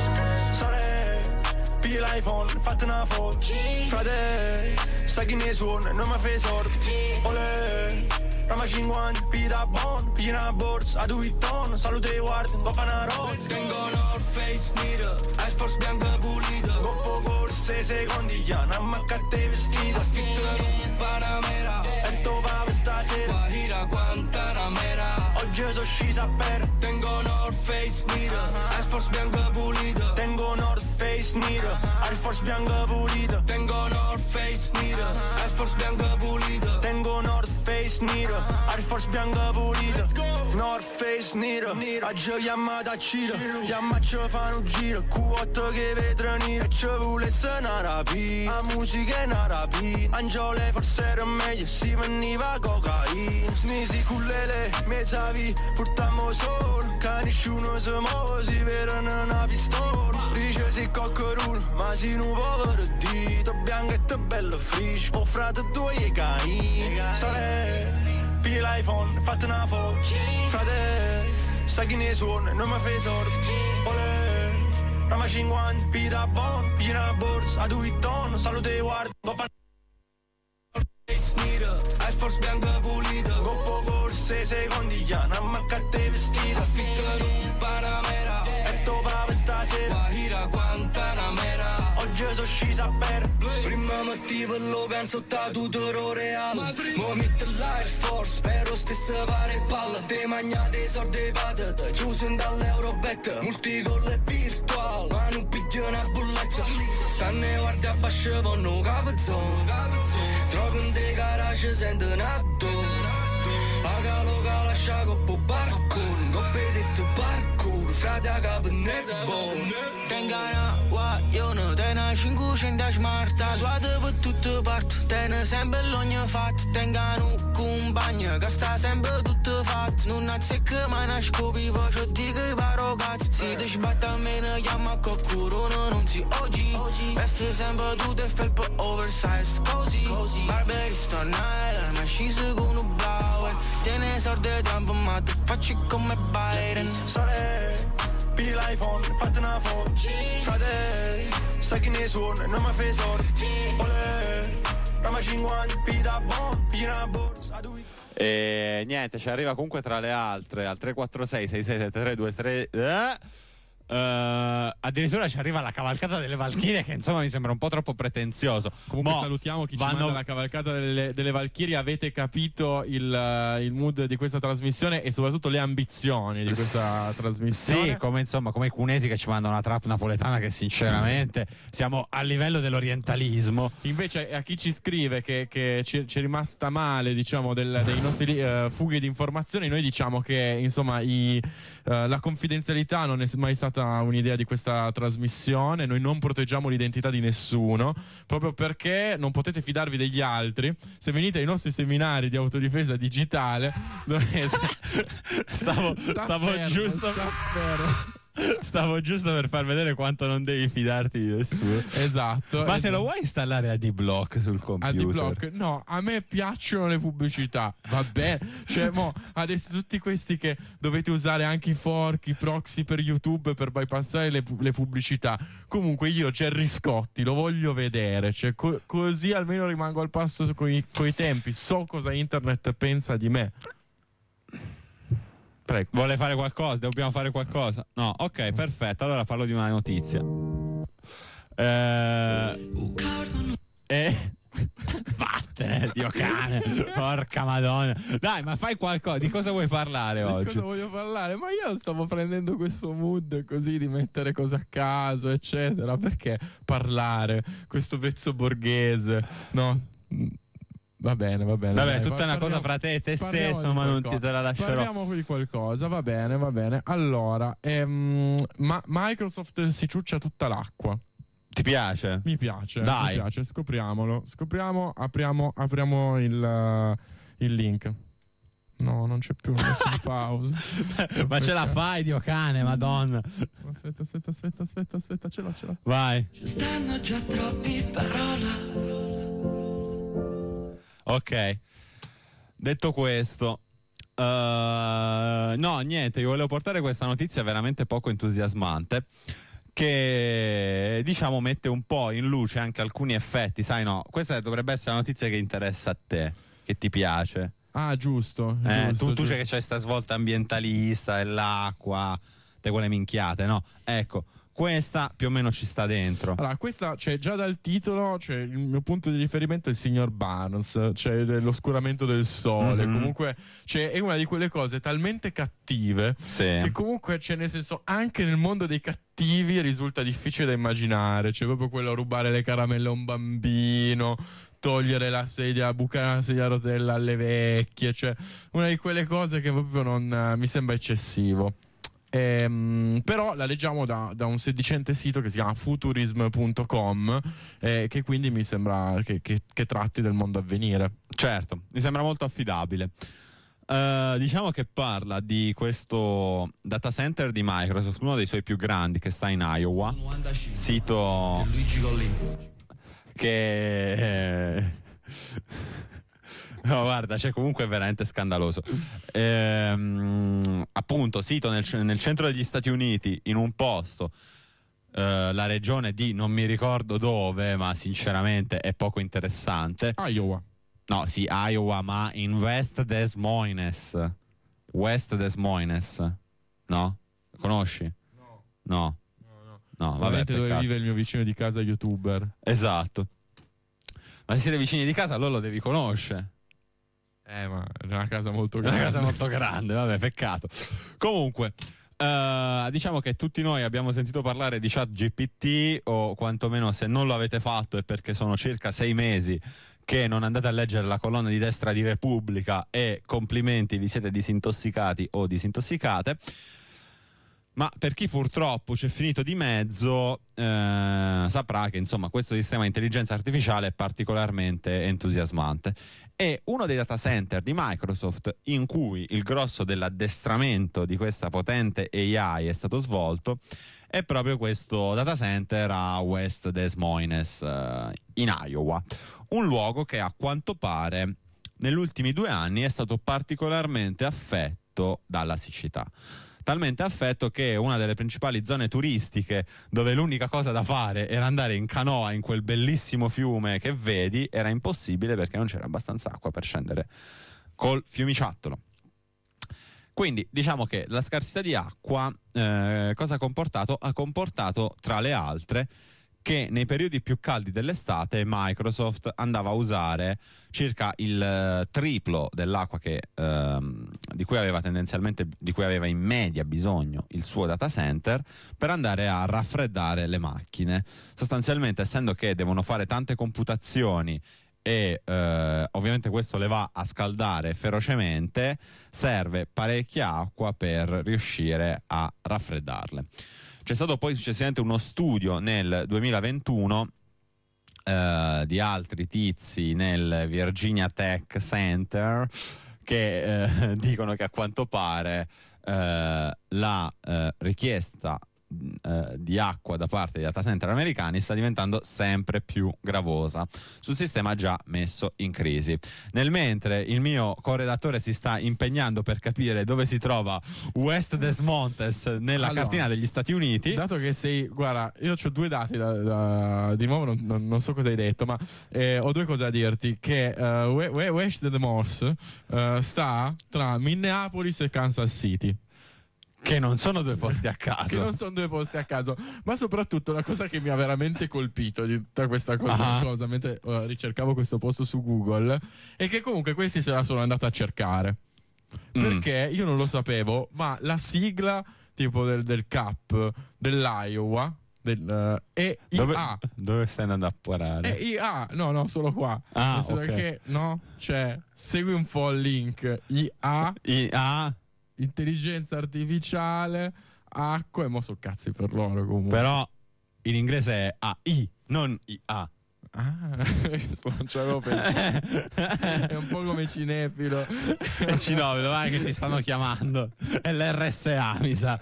Pigli l'iPhone, fate una foto. Frate, sai chi ne suona, non mi fai sordi. Olè, Rama 50, pida bon, piglia una borsa, a Louis Vuitton, salute guardi, un coppa una rosa. Tengo North Face nera, Air Force bianca pulita, coppo corse secondi già, non mancate vestita. Affitto un Panamera, e topa per stasera, Guajira Guantanamera. Oggi sono scesa per, tengo North Face nera, Air Force bianca pulita, tengo North Face nera, Air Force bianca pulita, tengo North Face nera, Air Force bianca pulita, tengo North Face nera, Air Force bianca pulita, North Face nera, oggi chiamata a Ciro, chiama ci fanno un giro, Q8 che vetro nero, ci volesse una rapina, la musica è una rapina, Angiole forse era meglio, si veniva cocaina, smisi cullele, mezzavi, portammo solo, che nessuno si muove, si vede una pistola, dice si coccorul, ma si non povero dito, bianco e bello frisco, oh frate due e caini, sare, piglia l'iPhone, fate una foto, frate, sai chi ne suona, non mi fai sordi, olè, Rama 50, pida bon, piglia una borsa, a Louis Vuitton, salute guardi, coppa Air Force bianca pulita, coppo corse secondi già, non mancate vestita. Affitto un Panamera, e topa per stasera, Guajira Guantanamera. Oggi sono scesa per, prima mattina lo canso tutto reale. Mo metto l'Air Force, spero stessa pare palla. Te magnate sordi patate, chiusi dall'Eurobet, multigol e virtual, ma non piglio una bulletta. Stanne guardi a bascia vanno capezzone, trovo in dei garage sento un attore. A calo lascia coppo barcone, coppe detto parkour, frate a capo netball. Tengana guaglione, te ne 500 smarta, toate per tutte parti, te ne sempre l'ogni fatto. Tengano un compagno che sta sempre tutto fatto, non ha secca ma ne scopi, poi c'ho di che paro cazzo. Si ti sbatte almeno chiama qualcuno, non si oggi, veste sempre tutte felpe oversize, così, barberi stornare, ma scese con un blower, te ne sorde tempo ma ti faccio come Biden. Sare, piglia l'iPhone, fate una foto, frate, sai chi ne suona, non mi fai sordi, olè, Rama 50, pida bon, piglia una borsa, E niente, ci arriva comunque tra le altre al 346 6673 23 addirittura ci arriva la cavalcata delle Valchirie, che insomma mi sembra un po' troppo pretenzioso. Comunque salutiamo chi ci manda la cavalcata delle Valchirie. Avete capito il mood di questa trasmissione e soprattutto le ambizioni di questa trasmissione. Sì, come i cunesi che ci mandano una trap napoletana che sinceramente siamo a livello dell'orientalismo. Invece a chi ci scrive che ci è rimasta male, diciamo, dei nostri fughe di informazioni, noi diciamo che insomma la confidenzialità non è mai stata un'idea di questa trasmissione. Noi non proteggiamo l'identità di nessuno, proprio perché non potete fidarvi degli altri. Se venite ai nostri seminari di autodifesa digitale dovete Stavo giusto per far vedere quanto non devi fidarti di nessuno. Esatto. Ma te lo vuoi installare AD-Block sul computer? AD-Block? No, a me piacciono le pubblicità. Va bene. Cioè, adesso tutti questi che dovete usare anche i fork, i proxy per YouTube per bypassare le pubblicità. Comunque io Gerry Scotti lo voglio vedere. Cioè, così almeno rimango al passo coi tempi. So cosa internet pensa di me. Prego. Vuole fare qualcosa? Dobbiamo fare qualcosa? No, ok, perfetto. Allora parlo di una notizia. Vattene, Dio cane. Porca madonna. Dai, ma fai qualcosa. Di cosa vuoi parlare oggi? Di cosa voglio parlare? Ma io stavo prendendo questo mood così di mettere cose a caso, eccetera. Perché parlare? Questo vezzo borghese, no? Va bene. Vabbè, tutta una cosa fra te e te stesso, ma non te la lascerò. Parliamo di qualcosa, va bene. Allora, Microsoft si ciuccia tutta l'acqua. Ti piace? Mi piace. Dai. Mi piace, scopriamolo. Apriamo il link. No, non c'è più, messo in pause. Ma ce la fai, Dio cane, madonna. Aspetta, ce l'ho. Vai. Ci stanno già troppi parole. Ok, detto questo, no, niente, io volevo portare questa notizia veramente poco entusiasmante, che diciamo mette un po' in luce anche alcuni effetti, sai, no? Questa dovrebbe essere la notizia che interessa a te, che ti piace. Ah, giusto. Tu c'è che c'è sta svolta ambientalista e l'acqua, te quelle minchiate, no? Ecco, questa più o meno ci sta dentro. Allora, questa, cioè, già dal titolo, cioè, il mio punto di riferimento è il signor Barnes, cioè l'oscuramento del sole. Comunque, cioè, è una di quelle cose talmente cattive che comunque, cioè, nel senso, anche nel mondo dei cattivi risulta difficile da immaginare. Cioè, proprio quello a rubare le caramelle a un bambino, togliere la sedia, bucare la sedia a rotella alle vecchie, cioè una di quelle cose che proprio non mi sembra eccessivo. Però la leggiamo da un sedicente sito che si chiama futurism.com, che quindi mi sembra che tratti del mondo a venire. Certo, mi sembra molto affidabile. Diciamo che parla di questo data center di Microsoft, uno dei suoi più grandi, che sta in Iowa, sito che no, guarda, cioè, comunque è veramente scandaloso. Appunto, sito nel centro degli Stati Uniti, in un posto, la regione di non mi ricordo dove, ma sinceramente è poco interessante. Iowa. No, sì, Iowa, ma in West Des Moines. West Des Moines. No? Conosci? No. No, vabbè, dove vive il mio vicino di casa youtuber. Esatto. Ma se siete vicini di casa, allora lo devi conoscere. Ma è una casa molto grande. Una casa molto grande, vabbè, peccato. Comunque, diciamo che tutti noi abbiamo sentito parlare di ChatGPT, o quantomeno, se non lo avete fatto è perché sono circa 6 mesi che non andate a leggere la colonna di destra di Repubblica, e complimenti, vi siete disintossicati o disintossicate. Ma per chi purtroppo c'è finito di mezzo, saprà che insomma questo sistema di intelligenza artificiale è particolarmente entusiasmante. È uno dei data center di Microsoft in cui il grosso dell'addestramento di questa potente AI è stato svolto, è proprio questo data center a West Des Moines, in Iowa. Un luogo che a quanto pare negli ultimi 2 anni è stato particolarmente affetto dalla siccità. Talmente affetto che una delle principali zone turistiche, dove l'unica cosa da fare era andare in canoa in quel bellissimo fiume che vedi, era impossibile perché non c'era abbastanza acqua per scendere col fiumiciattolo. Quindi diciamo che la scarsità di acqua cosa ha comportato? Ha comportato, tra le altre, che nei periodi più caldi dell'estate Microsoft andava a usare circa il triplo dell'acqua di cui aveva in media bisogno il suo data center, per andare a raffreddare le macchine. Sostanzialmente, essendo che devono fare tante computazioni e ovviamente questo le va a scaldare ferocemente, serve parecchia acqua per riuscire a raffreddarle. C'è stato poi successivamente uno studio nel 2021 di altri tizi nel Virginia Tech Center che dicono che a quanto pare la richiesta di acqua da parte dei data center americani sta diventando sempre più gravosa sul sistema già messo in crisi. Nel mentre il mio corredattore si sta impegnando per capire dove si trova West Des Moines nella cartina degli Stati Uniti. Dato che guarda, io ho 2 dati di nuovo non so cosa hai detto, ma ho 2 cose da dirti. Che West Des Moines sta tra Minneapolis e Kansas City, che non sono 2 posti a caso. Che non sono 2 posti a caso. Ma soprattutto la cosa che mi ha veramente colpito di tutta questa cosa mentre ricercavo questo posto su Google, è che comunque questi se la sono andata a cercare. Perché io non lo sapevo, ma la sigla tipo del CAP dell'Iowa è IA. Dove stai andando a parare? È IA, no, solo qua. Nel senso che, no, cioè, segui un po' il link. IA, intelligenza artificiale, acqua, e mo so cazzi per loro comunque. Però in inglese è AI, non IA. Questo non ci avevo pensato. È un po' come cinefilo. Cinofilo, vai che ti stanno chiamando. È l'RSA, mi sa.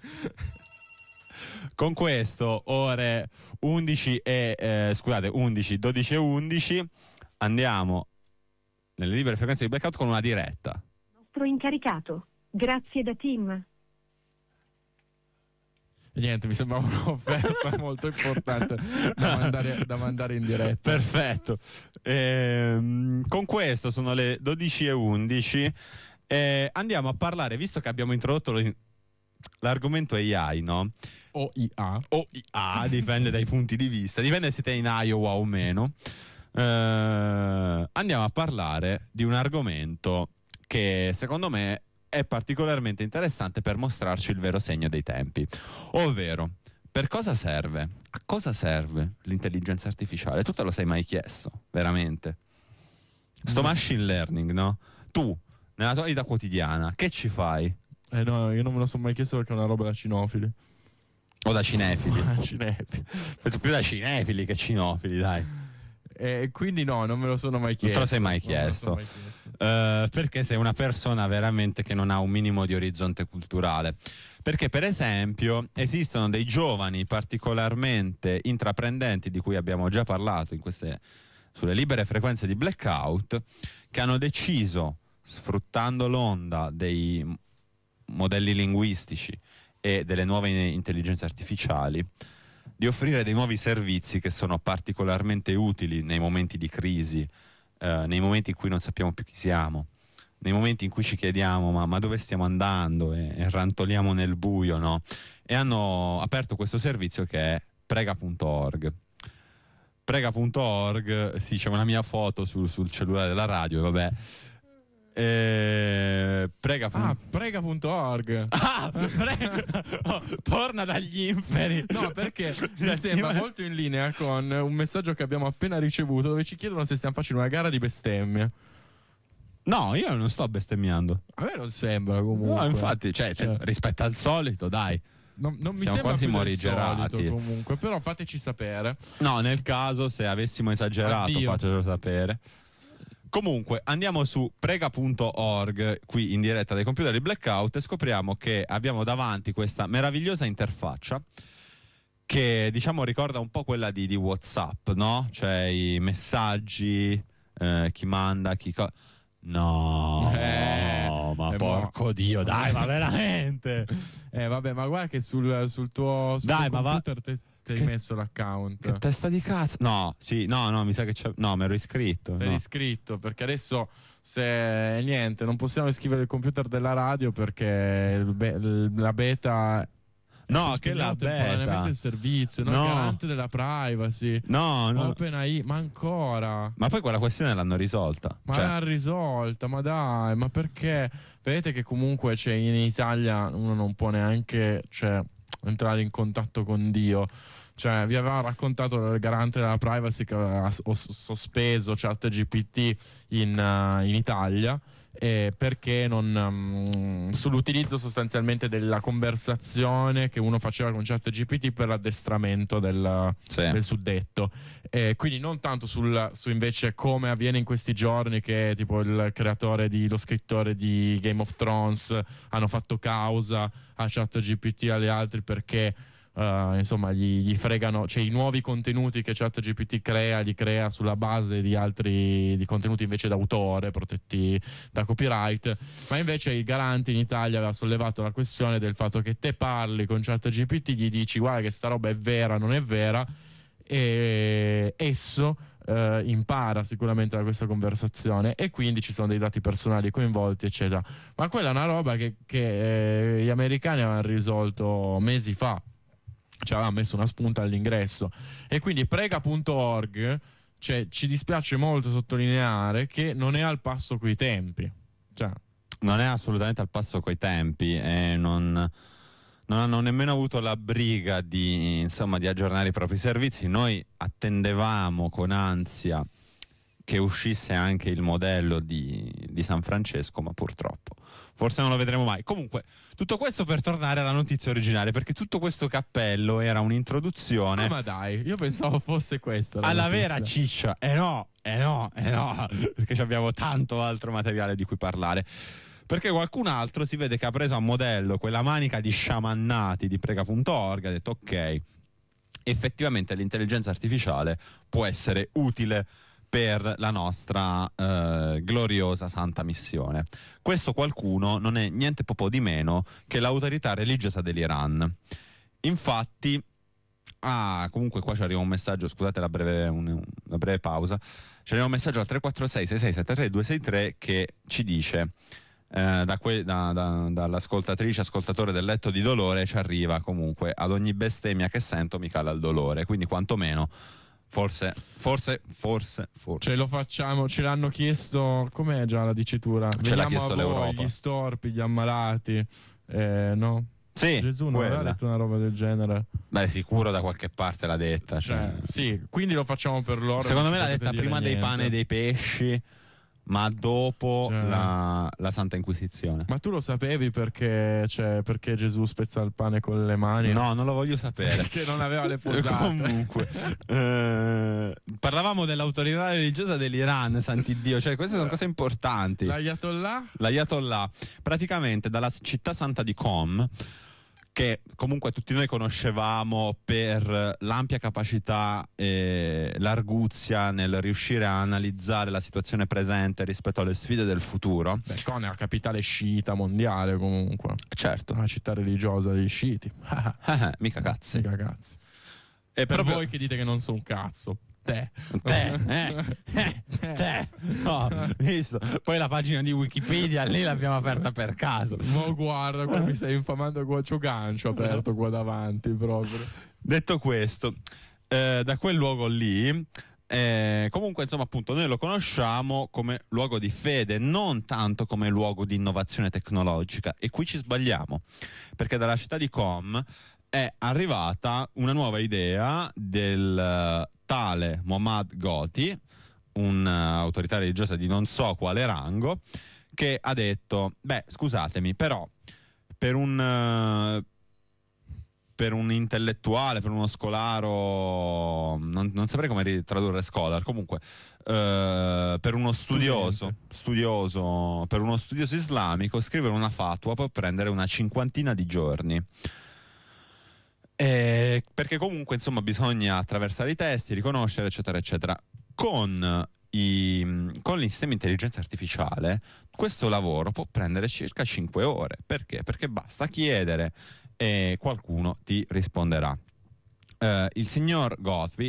Con questo, ore 11 e 12 e 11, andiamo nelle libere frequenze di Blackout con una diretta. Nostro incaricato. Grazie da Tim. niente, mi sembrava un'offerta molto importante da mandare in diretta. Perfetto. Con questo sono le 12:11. Andiamo a parlare, visto che abbiamo introdotto l'argomento AI, no? O IA, dipende dai punti di vista, dipende se siete in Iowa o meno. Andiamo a parlare di un argomento che secondo me è particolarmente interessante per mostrarci il vero segno dei tempi, ovvero per cosa serve? A cosa serve l'intelligenza artificiale? Tu te lo sei mai chiesto, veramente? Sto machine learning, no? Tu, nella tua vita quotidiana, che ci fai? No, io non me lo sono mai chiesto perché è una roba da cinofili. O da cinefili? Cinefili. Penso più da cinefili che cinofili, dai. Quindi no, non me lo sono mai chiesto. Non te lo sei mai chiesto. Perché sei una persona veramente che non ha un minimo di orizzonte culturale. Perché per esempio esistono dei giovani particolarmente intraprendenti, di cui abbiamo già parlato sulle libere frequenze di Blackout, che hanno deciso, sfruttando l'onda dei modelli linguistici e delle nuove intelligenze artificiali, di offrire dei nuovi servizi che sono particolarmente utili nei momenti di crisi, nei momenti in cui non sappiamo più chi siamo, nei momenti in cui ci chiediamo ma dove stiamo andando e rantoliamo nel buio, no? E hanno aperto questo servizio che è prega.org. Prega.org, sì, c'è una mia foto sul cellulare della radio, vabbè. Prega.org. Torna dagli inferi. No, perché mi sembra molto in linea con un messaggio che abbiamo appena ricevuto, dove ci chiedono se stiamo facendo una gara di bestemmie. No, io non sto bestemmiando. A me non sembra, comunque. No, infatti, cioè, rispetto al solito, dai. Non mi siamo sembra quasi più morigerati solito, comunque, però fateci sapere. No, nel caso, se avessimo esagerato, fatecelo sapere. Comunque andiamo su prega.org, qui in diretta dai computer di Blackout, e scopriamo che abbiamo davanti questa meravigliosa interfaccia che, diciamo, ricorda un po' quella di WhatsApp, no? Cioè i messaggi, chi manda, ma porco Dio, dai, ma veramente. Vabbè, ma guarda che sul tuo computer ti hai messo l'account. Che testa di cazzo. No, mi sa che c'è. No, mi ero iscritto. Sei iscritto, perché adesso se niente, non possiamo iscrivere il computer della radio perché la beta. No, che la beta. Il servizio, no, garante della privacy. No. OpenAI, ma ancora. Ma poi quella questione l'hanno risolta. Ma l'hanno risolta, ma dai, ma perché? Vedete che comunque in Italia uno non può neanche, entrare in contatto con Dio. Cioè, vi aveva raccontato il garante della privacy che aveva sospeso ChatGPT in Italia, perché sull'utilizzo sostanzialmente della conversazione che uno faceva con ChatGPT per l'addestramento del suddetto. Quindi non tanto su invece come avviene in questi giorni, che tipo lo scrittore di Game of Thrones hanno fatto causa a ChatGPT e agli altri perché insomma gli fregano, i nuovi contenuti che ChatGPT crea li crea sulla base di contenuti invece d'autore protetti da copyright. Ma invece il garante in Italia aveva sollevato la questione del fatto che te parli con ChatGPT, gli dici guarda che sta roba è vera, non è vera, e esso impara sicuramente da questa conversazione, e quindi ci sono dei dati personali coinvolti, eccetera. Ma quella è una roba che gli americani avevano risolto mesi fa, aveva messo una spunta all'ingresso. E quindi prega.org, ci dispiace molto sottolineare che non è al passo coi tempi, non è assolutamente al passo coi tempi, e non hanno nemmeno avuto la briga di aggiornare i propri servizi. Noi attendevamo con ansia che uscisse anche il modello di San Francesco, ma purtroppo forse non lo vedremo mai. Comunque, tutto questo per tornare alla notizia originale, perché tutto questo cappello era un'introduzione. Ma dai, io pensavo fosse questa alla notizia vera ciccia. No, perché abbiamo tanto altro materiale di cui parlare. Perché qualcun altro si vede che ha preso a modello quella manica di sciamannati di prega.org, ha detto ok, effettivamente l'intelligenza artificiale può essere utile per la nostra gloriosa santa missione. Questo qualcuno non è niente po' di meno che l'autorità religiosa dell'Iran. Infatti, comunque qua ci arriva un messaggio, scusate una breve pausa, ci arriva un messaggio al 346 6673 263 che ci dice dall'ascoltatrice, ascoltatore del letto di dolore, ci arriva comunque: ad ogni bestemmia che sento mi cala il dolore, quindi quantomeno forse ce lo facciamo, ce l'hanno chiesto, com'è già la dicitura? Ce l'ha chiesto a voi, l'Europa, gli storpi, gli ammalati, no? Sì, Gesù non aveva detto una roba del genere? Beh, sicuro da qualche parte l'ha detta, sì, quindi lo facciamo per loro. Secondo me l'ha detta prima dei pani e dei pesci, ma dopo la Santa Inquisizione. Ma tu lo sapevi perché Gesù spezza il pane con le mani? No, non lo voglio sapere. Perché non aveva le posate. Comunque parlavamo dell'autorità religiosa dell'Iran, sant'Iddio, cioè queste sono cose importanti. L'Ayatollah praticamente dalla città santa di Qom, che comunque tutti noi conoscevamo per l'ampia capacità e l'arguzia nel riuscire a analizzare la situazione presente rispetto alle sfide del futuro. Beh, Qom è la capitale sciita mondiale comunque. Certo. Una città religiosa dei sciiti. Mica cazzi. E per voi che dite che non so un cazzo. Te. No, visto. Poi la pagina di Wikipedia lì l'abbiamo aperta per caso. Ma guarda, qua mi stai infamando, qua c'ho gancio aperto qua davanti proprio. Detto questo, da quel luogo lì, comunque insomma appunto noi lo conosciamo come luogo di fede, non tanto come luogo di innovazione tecnologica, e qui ci sbagliamo, perché dalla città di Qom è arrivata una nuova idea del tale Muhammad Ghoti, un'autorità religiosa di non so quale rango, che ha detto: beh, scusatemi, però per un intellettuale, per uno scolaro, non saprei come tradurre scholar, comunque per uno studioso, per uno studioso islamico, scrivere una fatwa può prendere una cinquantina di giorni. Perché comunque insomma bisogna attraversare i testi, riconoscere eccetera eccetera. Con gli sistemi di intelligenza artificiale questo lavoro può prendere circa 5 ore. Perché? Perché basta chiedere e qualcuno ti risponderà. Il signor Gothby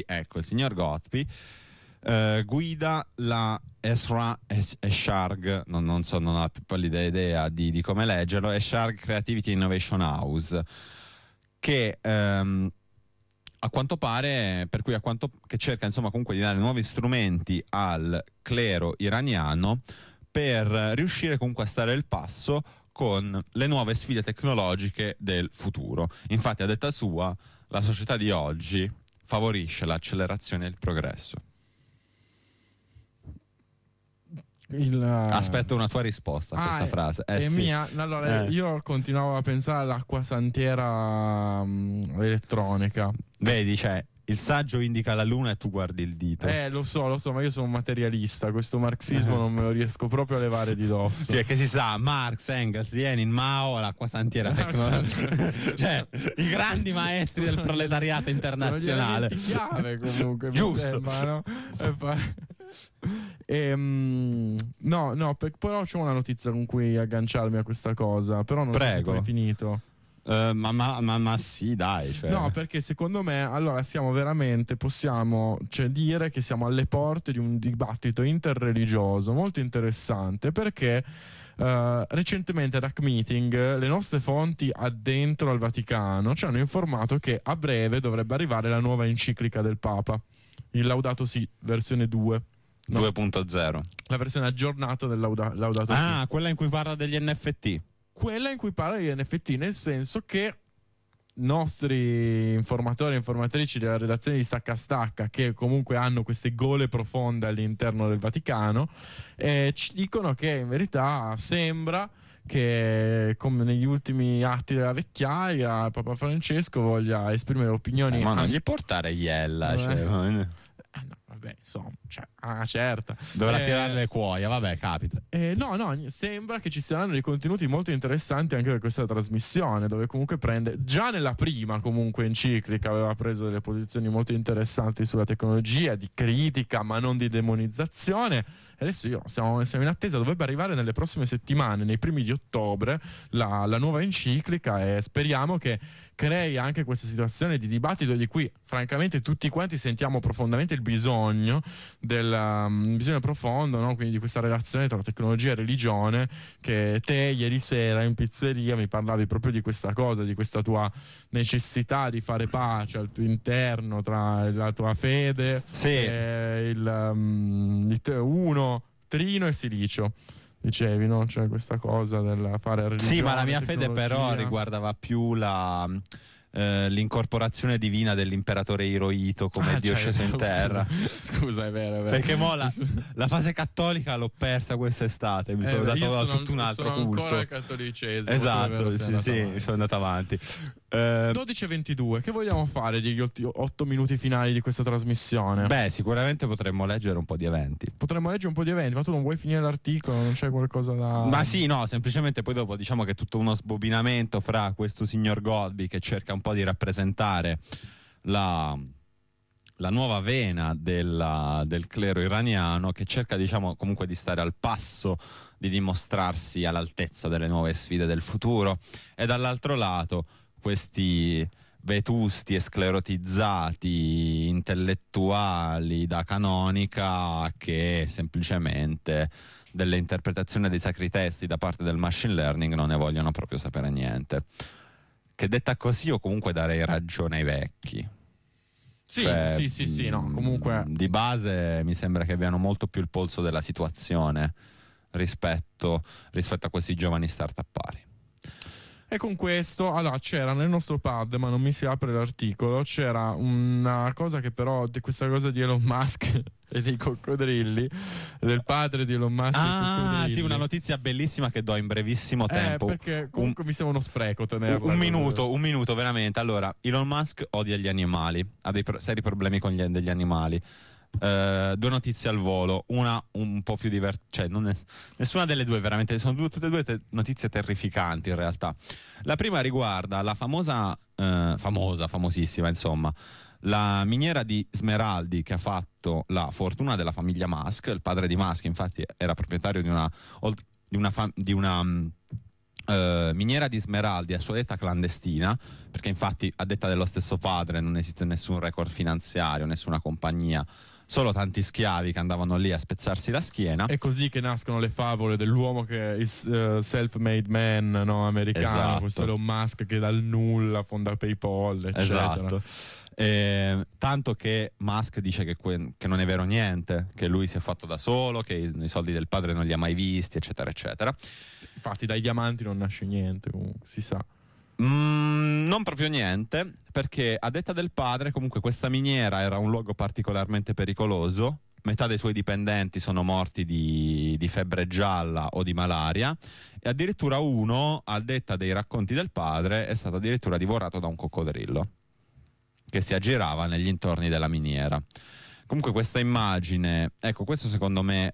guida la Esra Esharg, non so, non ho la più pallida idea di come leggerlo, Esharg Creativity Innovation House, che a quanto pare, che cerca insomma comunque di dare nuovi strumenti al clero iraniano per riuscire comunque a stare al passo con le nuove sfide tecnologiche del futuro. Infatti, a detta sua, la società di oggi favorisce l'accelerazione e il progresso. Aspetto una tua risposta a questa frase. Sì. Mia? Allora, io continuavo a pensare all'acqua santiera elettronica. Vedi, cioè, il saggio indica la luna e tu guardi il dito. Lo so, ma io sono un materialista. Questo marxismo non me lo riesco proprio a levare di dosso. Cioè, che si sa, Marx, Engels, Lenin, Mao, l'acqua santiera tecnologica. Cioè, i grandi maestri del proletariato internazionale. Chiave comunque, giusto. Mi sembra, no? Però c'è una notizia con cui agganciarmi a questa cosa. Però non so se tu hai finito. Ma sì, dai, cioè. No, perché secondo me allora possiamo dire che siamo alle porte di un dibattito interreligioso molto interessante, perché recentemente RAC Meeting, le nostre fonti addentro al Vaticano, ci hanno informato che a breve dovrebbe arrivare la nuova enciclica del Papa, il Laudato Si, versione 2. 2.0. La versione aggiornata del Laudato Si. Quella in cui parla degli NFT. Quella in cui parla di NFT, nel senso che nostri informatori e informatrici della redazione di Stacca Stacca, che comunque hanno queste gole profonde all'interno del Vaticano, ci dicono che in verità sembra che, come negli ultimi atti della vecchiaia, Papa Francesco voglia esprimere opinioni. Ma non gli portare Iella, no, vabbè, insomma, certo. Dovrà tirare le cuoia, vabbè, capita. No, sembra che ci saranno dei contenuti molto interessanti anche per questa trasmissione, dove comunque prende, già nella prima comunque enciclica aveva preso delle posizioni molto interessanti sulla tecnologia, di critica ma non di demonizzazione. Adesso siamo in attesa, dovrebbe arrivare nelle prossime settimane, nei primi di ottobre, la nuova enciclica, e speriamo che crei anche questa situazione di dibattito di cui francamente tutti quanti sentiamo profondamente il bisogno bisogno profondo, no? Quindi di questa relazione tra tecnologia e religione, che te ieri sera in pizzeria mi parlavi proprio di questa cosa, di questa tua necessità di fare pace al tuo interno tra la tua fede e uno, trino e silicio. Dicevi, no? C'è questa cosa del fare religione. Sì, ma la mia fede però riguardava più l'incorporazione divina dell'imperatore Hirohito come Dio sceso in terra. Scusa, è vero. Perché mo la fase cattolica l'ho persa quest'estate, mi sono dato tutto un altro culto. Sono ancora cattolicesimo. Esatto, sì, sono andato avanti. 12:22, che vogliamo fare degli 8 minuti finali di questa trasmissione? Beh, sicuramente potremmo leggere un po' di eventi. Ma tu non vuoi finire l'articolo? Non c'è qualcosa da... Ma sì, no, semplicemente poi dopo diciamo che è tutto uno sbobinamento fra questo signor Golby che cerca un po' di rappresentare la nuova vena del clero iraniano, che cerca diciamo comunque di stare al passo, di dimostrarsi all'altezza delle nuove sfide del futuro, e dall'altro lato questi vetusti e sclerotizzati intellettuali da canonica che semplicemente delle interpretazioni dei sacri testi da parte del machine learning non ne vogliono proprio sapere niente. Che detta così io comunque darei ragione ai vecchi. Sì, cioè, sì, no, comunque di base mi sembra che abbiano molto più il polso della situazione rispetto a questi giovani startuppari. E con questo, allora, c'era nel nostro pad, ma non mi si apre l'articolo, c'era una cosa che però, questa cosa di Elon Musk e dei coccodrilli, del padre di Elon Musk. Sì, una notizia bellissima che do in brevissimo tempo. Perché comunque mi sembra uno spreco tenerla. Un minuto veramente. Allora, Elon Musk odia gli animali, ha dei seri problemi con degli animali. Due notizie al volo, una un po' più divertente, nessuna delle due veramente, sono tutte e due notizie terrificanti in realtà. La prima riguarda la famosissima insomma, la miniera di smeraldi che ha fatto la fortuna della famiglia Musk. Il padre di Musk infatti era proprietario di una miniera di smeraldi a sua detta clandestina, perché infatti a detta dello stesso padre non esiste nessun record finanziario, nessuna compagnia, solo tanti schiavi che andavano lì a spezzarsi la schiena. È così che nascono le favole dell'uomo che è il self-made man, no, americano, esatto. Questo Elon Musk che dal nulla fonda PayPal, eccetera. Esatto. Tanto che Musk dice che non è vero niente, che lui si è fatto da solo, che i soldi del padre non li ha mai visti, eccetera eccetera. Infatti dai diamanti non nasce niente, comunque si sa. Non proprio niente, perché a detta del padre comunque questa miniera era un luogo particolarmente pericoloso. Metà dei suoi dipendenti sono morti di febbre gialla o di malaria, e addirittura uno, a detta dei racconti del padre, è stato addirittura divorato da un coccodrillo che si aggirava negli intorni della miniera. Comunque questa immagine, ecco, questo secondo me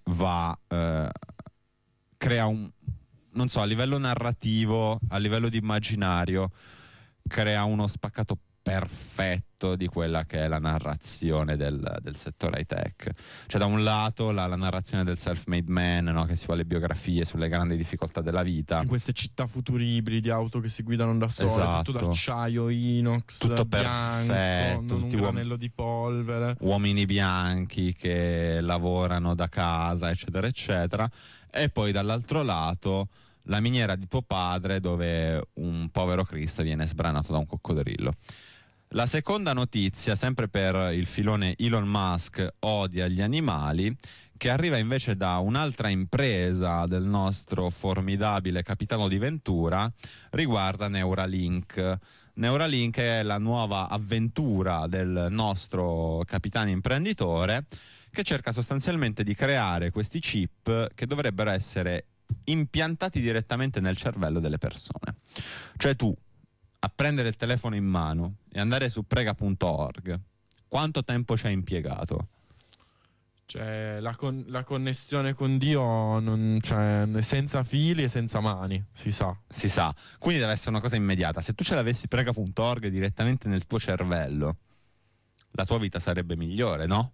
crea non so, a livello narrativo, a livello di immaginario, crea uno spaccato perfetto di quella che è la narrazione del settore high tech. Cioè, da un lato la narrazione del self-made man, no? Che si fa le biografie sulle grandi difficoltà della vita, in queste città futuribili, auto che si guidano da sole, esatto. Tutto d'acciaio inox, tutto bianco, perfetto, non un granello di polvere, uomini bianchi che lavorano da casa, eccetera eccetera. E poi dall'altro lato la miniera di tuo padre, dove un povero Cristo viene sbranato da un coccodrillo. La seconda notizia, sempre per il filone Elon Musk odia gli animali, che arriva invece da un'altra impresa del nostro formidabile capitano di Ventura, riguarda Neuralink. Neuralink è la nuova avventura del nostro capitano imprenditore, che cerca sostanzialmente di creare questi chip che dovrebbero essere impiantati direttamente nel cervello delle persone. Cioè, tu a prendere il telefono in mano e andare su prega.org, quanto tempo ci hai impiegato? Cioè, la connessione con Dio cioè, senza fili e senza mani, si sa. Quindi deve essere una cosa immediata. Se tu ce l'avessi prega.org direttamente nel tuo cervello, la tua vita sarebbe migliore, no?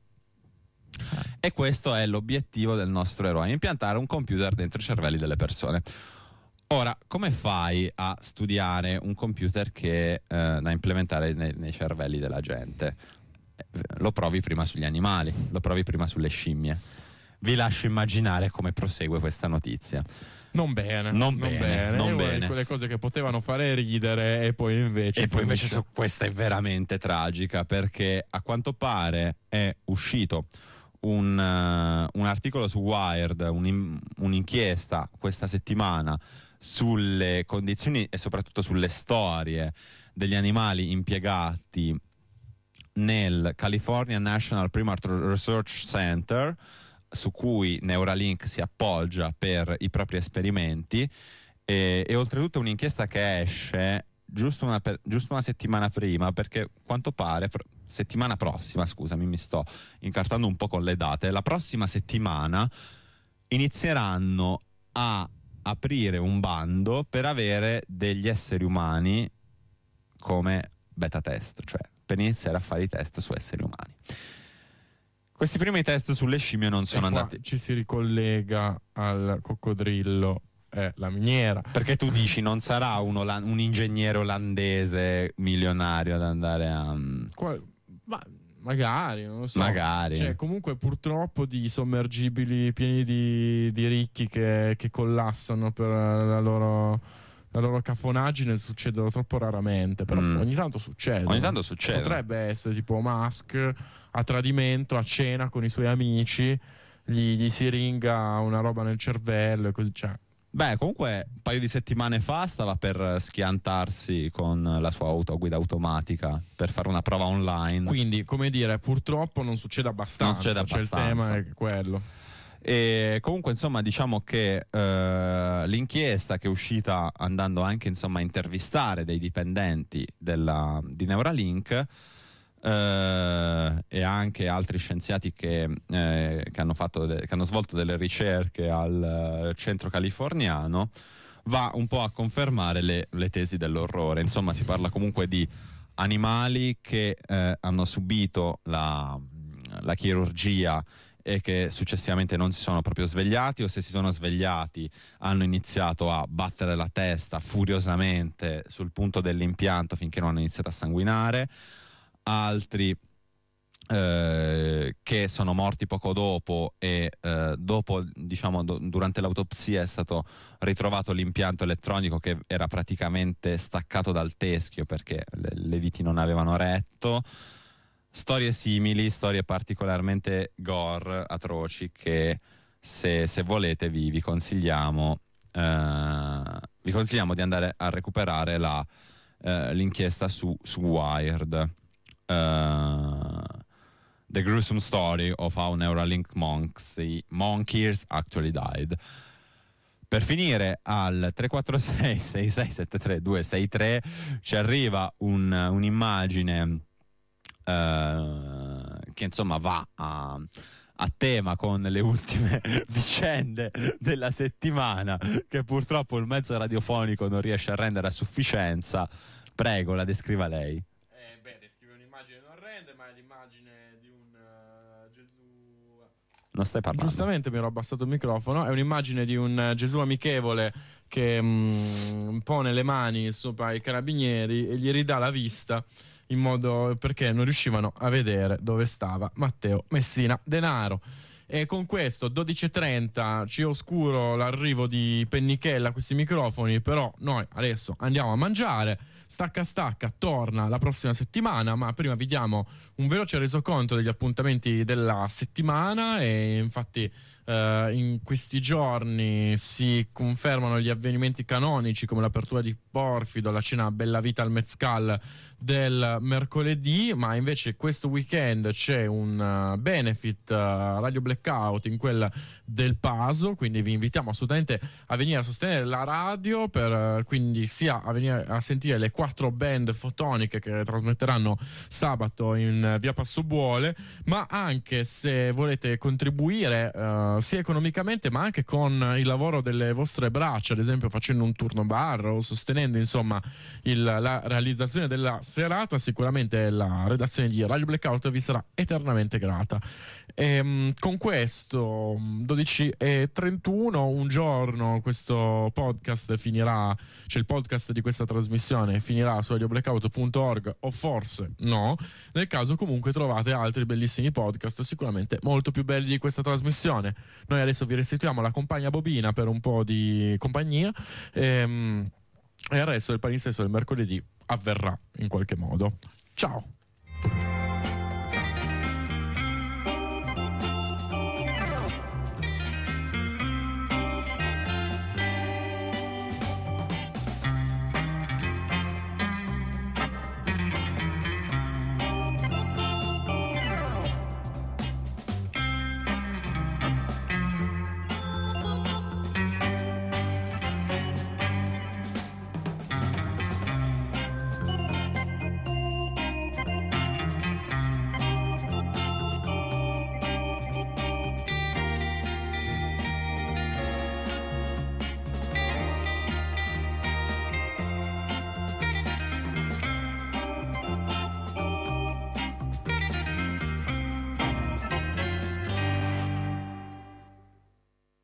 E questo è l'obiettivo del nostro eroe: impiantare un computer dentro i cervelli delle persone. Ora, come fai a studiare un computer che da implementare nei cervelli della gente? Lo provi prima sugli animali, lo provi prima sulle scimmie. Vi lascio immaginare come prosegue questa notizia. Non bene. Quelle cose che potevano fare ridere e poi invece questa è veramente tragica, perché a quanto pare è uscito un articolo su Wired, un'inchiesta questa settimana sulle condizioni e soprattutto sulle storie degli animali impiegati nel California National Primate Research Center, su cui Neuralink si appoggia per i propri esperimenti, e oltretutto un'inchiesta che esce giusto una settimana prima, perché quanto pare settimana prossima, scusami, mi sto incartando un po' con le date, la prossima settimana inizieranno a aprire un bando per avere degli esseri umani come beta test, cioè per iniziare a fare i test su esseri umani. Questi primi test sulle scimmie non sono andati. Ci si ricollega al coccodrillo, la miniera. Perché tu dici non sarà un ingegnere olandese milionario ad andare a... Magari, non lo so. Magari. Cioè, comunque purtroppo di sommergibili pieni di ricchi che collassano per la loro cafonaggine succedono troppo raramente, però ogni tanto succede. Potrebbe essere tipo Musk a tradimento, a cena con i suoi amici, gli si ringa una roba nel cervello e così, cioè. Beh, comunque un paio di settimane fa stava per schiantarsi con la sua guida automatica per fare una prova online. Quindi, come dire, purtroppo non succede abbastanza. Cioè, il tema è quello. E comunque, insomma, diciamo che l'inchiesta che è uscita andando anche, insomma, a intervistare dei dipendenti di Neuralink e anche altri scienziati che hanno svolto delle ricerche al centro californiano, va un po' a confermare le tesi dell'orrore. Insomma, si parla comunque di animali che hanno subito la chirurgia e che successivamente non si sono proprio svegliati, o se si sono svegliati hanno iniziato a battere la testa furiosamente sul punto dell'impianto finché non hanno iniziato a sanguinare. Altri che sono morti poco dopo e dopo, diciamo, durante l'autopsia è stato ritrovato l'impianto elettronico che era praticamente staccato dal teschio perché le viti non avevano retto. Storie simili, storie particolarmente gore, atroci, che se volete vi consigliamo di andare a recuperare l'inchiesta su Wired. The Gruesome Story of How Neuralink Monkeys Actually Died. Per finire, al 346 6673 263 ci arriva un'immagine che insomma va a tema con le ultime vicende della settimana, che purtroppo il mezzo radiofonico non riesce a rendere a sufficienza. Prego, la descriva lei. Descrive un'immagine, non rende, ma è l'immagine di un Gesù. Non stai parlando. Giustamente mi ero abbassato il microfono. È un'immagine di un Gesù amichevole che pone le mani sopra i carabinieri e gli ridà la vista, in modo perché non riuscivano a vedere dove stava Matteo Messina Denaro. E con questo 12:30 ci oscuro l'arrivo di Pennichella a questi microfoni, però noi adesso andiamo a mangiare. Stacca torna la prossima settimana, ma prima vi diamo un veloce resoconto degli appuntamenti della settimana. E infatti in questi giorni si confermano gli avvenimenti canonici come l'apertura di Porfido, la cena Bella Vita al Mezcal del mercoledì, ma invece questo weekend c'è un benefit Radio Blackout in quella del Paso, quindi vi invitiamo assolutamente a venire a sostenere la radio, quindi sia a venire a sentire le 4 band fotoniche che trasmetteranno sabato in via Passobuole, ma anche se volete contribuire sia economicamente ma anche con il lavoro delle vostre braccia, ad esempio facendo un turno bar o sostenendo insomma la realizzazione della serata, sicuramente la redazione di Radio Blackout vi sarà eternamente grata. Con questo 12:31, un giorno questo podcast finirà, cioè il podcast di questa trasmissione finirà su radioblackout.org, o forse no. Nel caso comunque trovate altri bellissimi podcast sicuramente molto più belli di questa trasmissione. Noi adesso vi restituiamo la compagna bobina per un po' di compagnia e il resto del palinsesto del mercoledì avverrà in qualche modo. Ciao!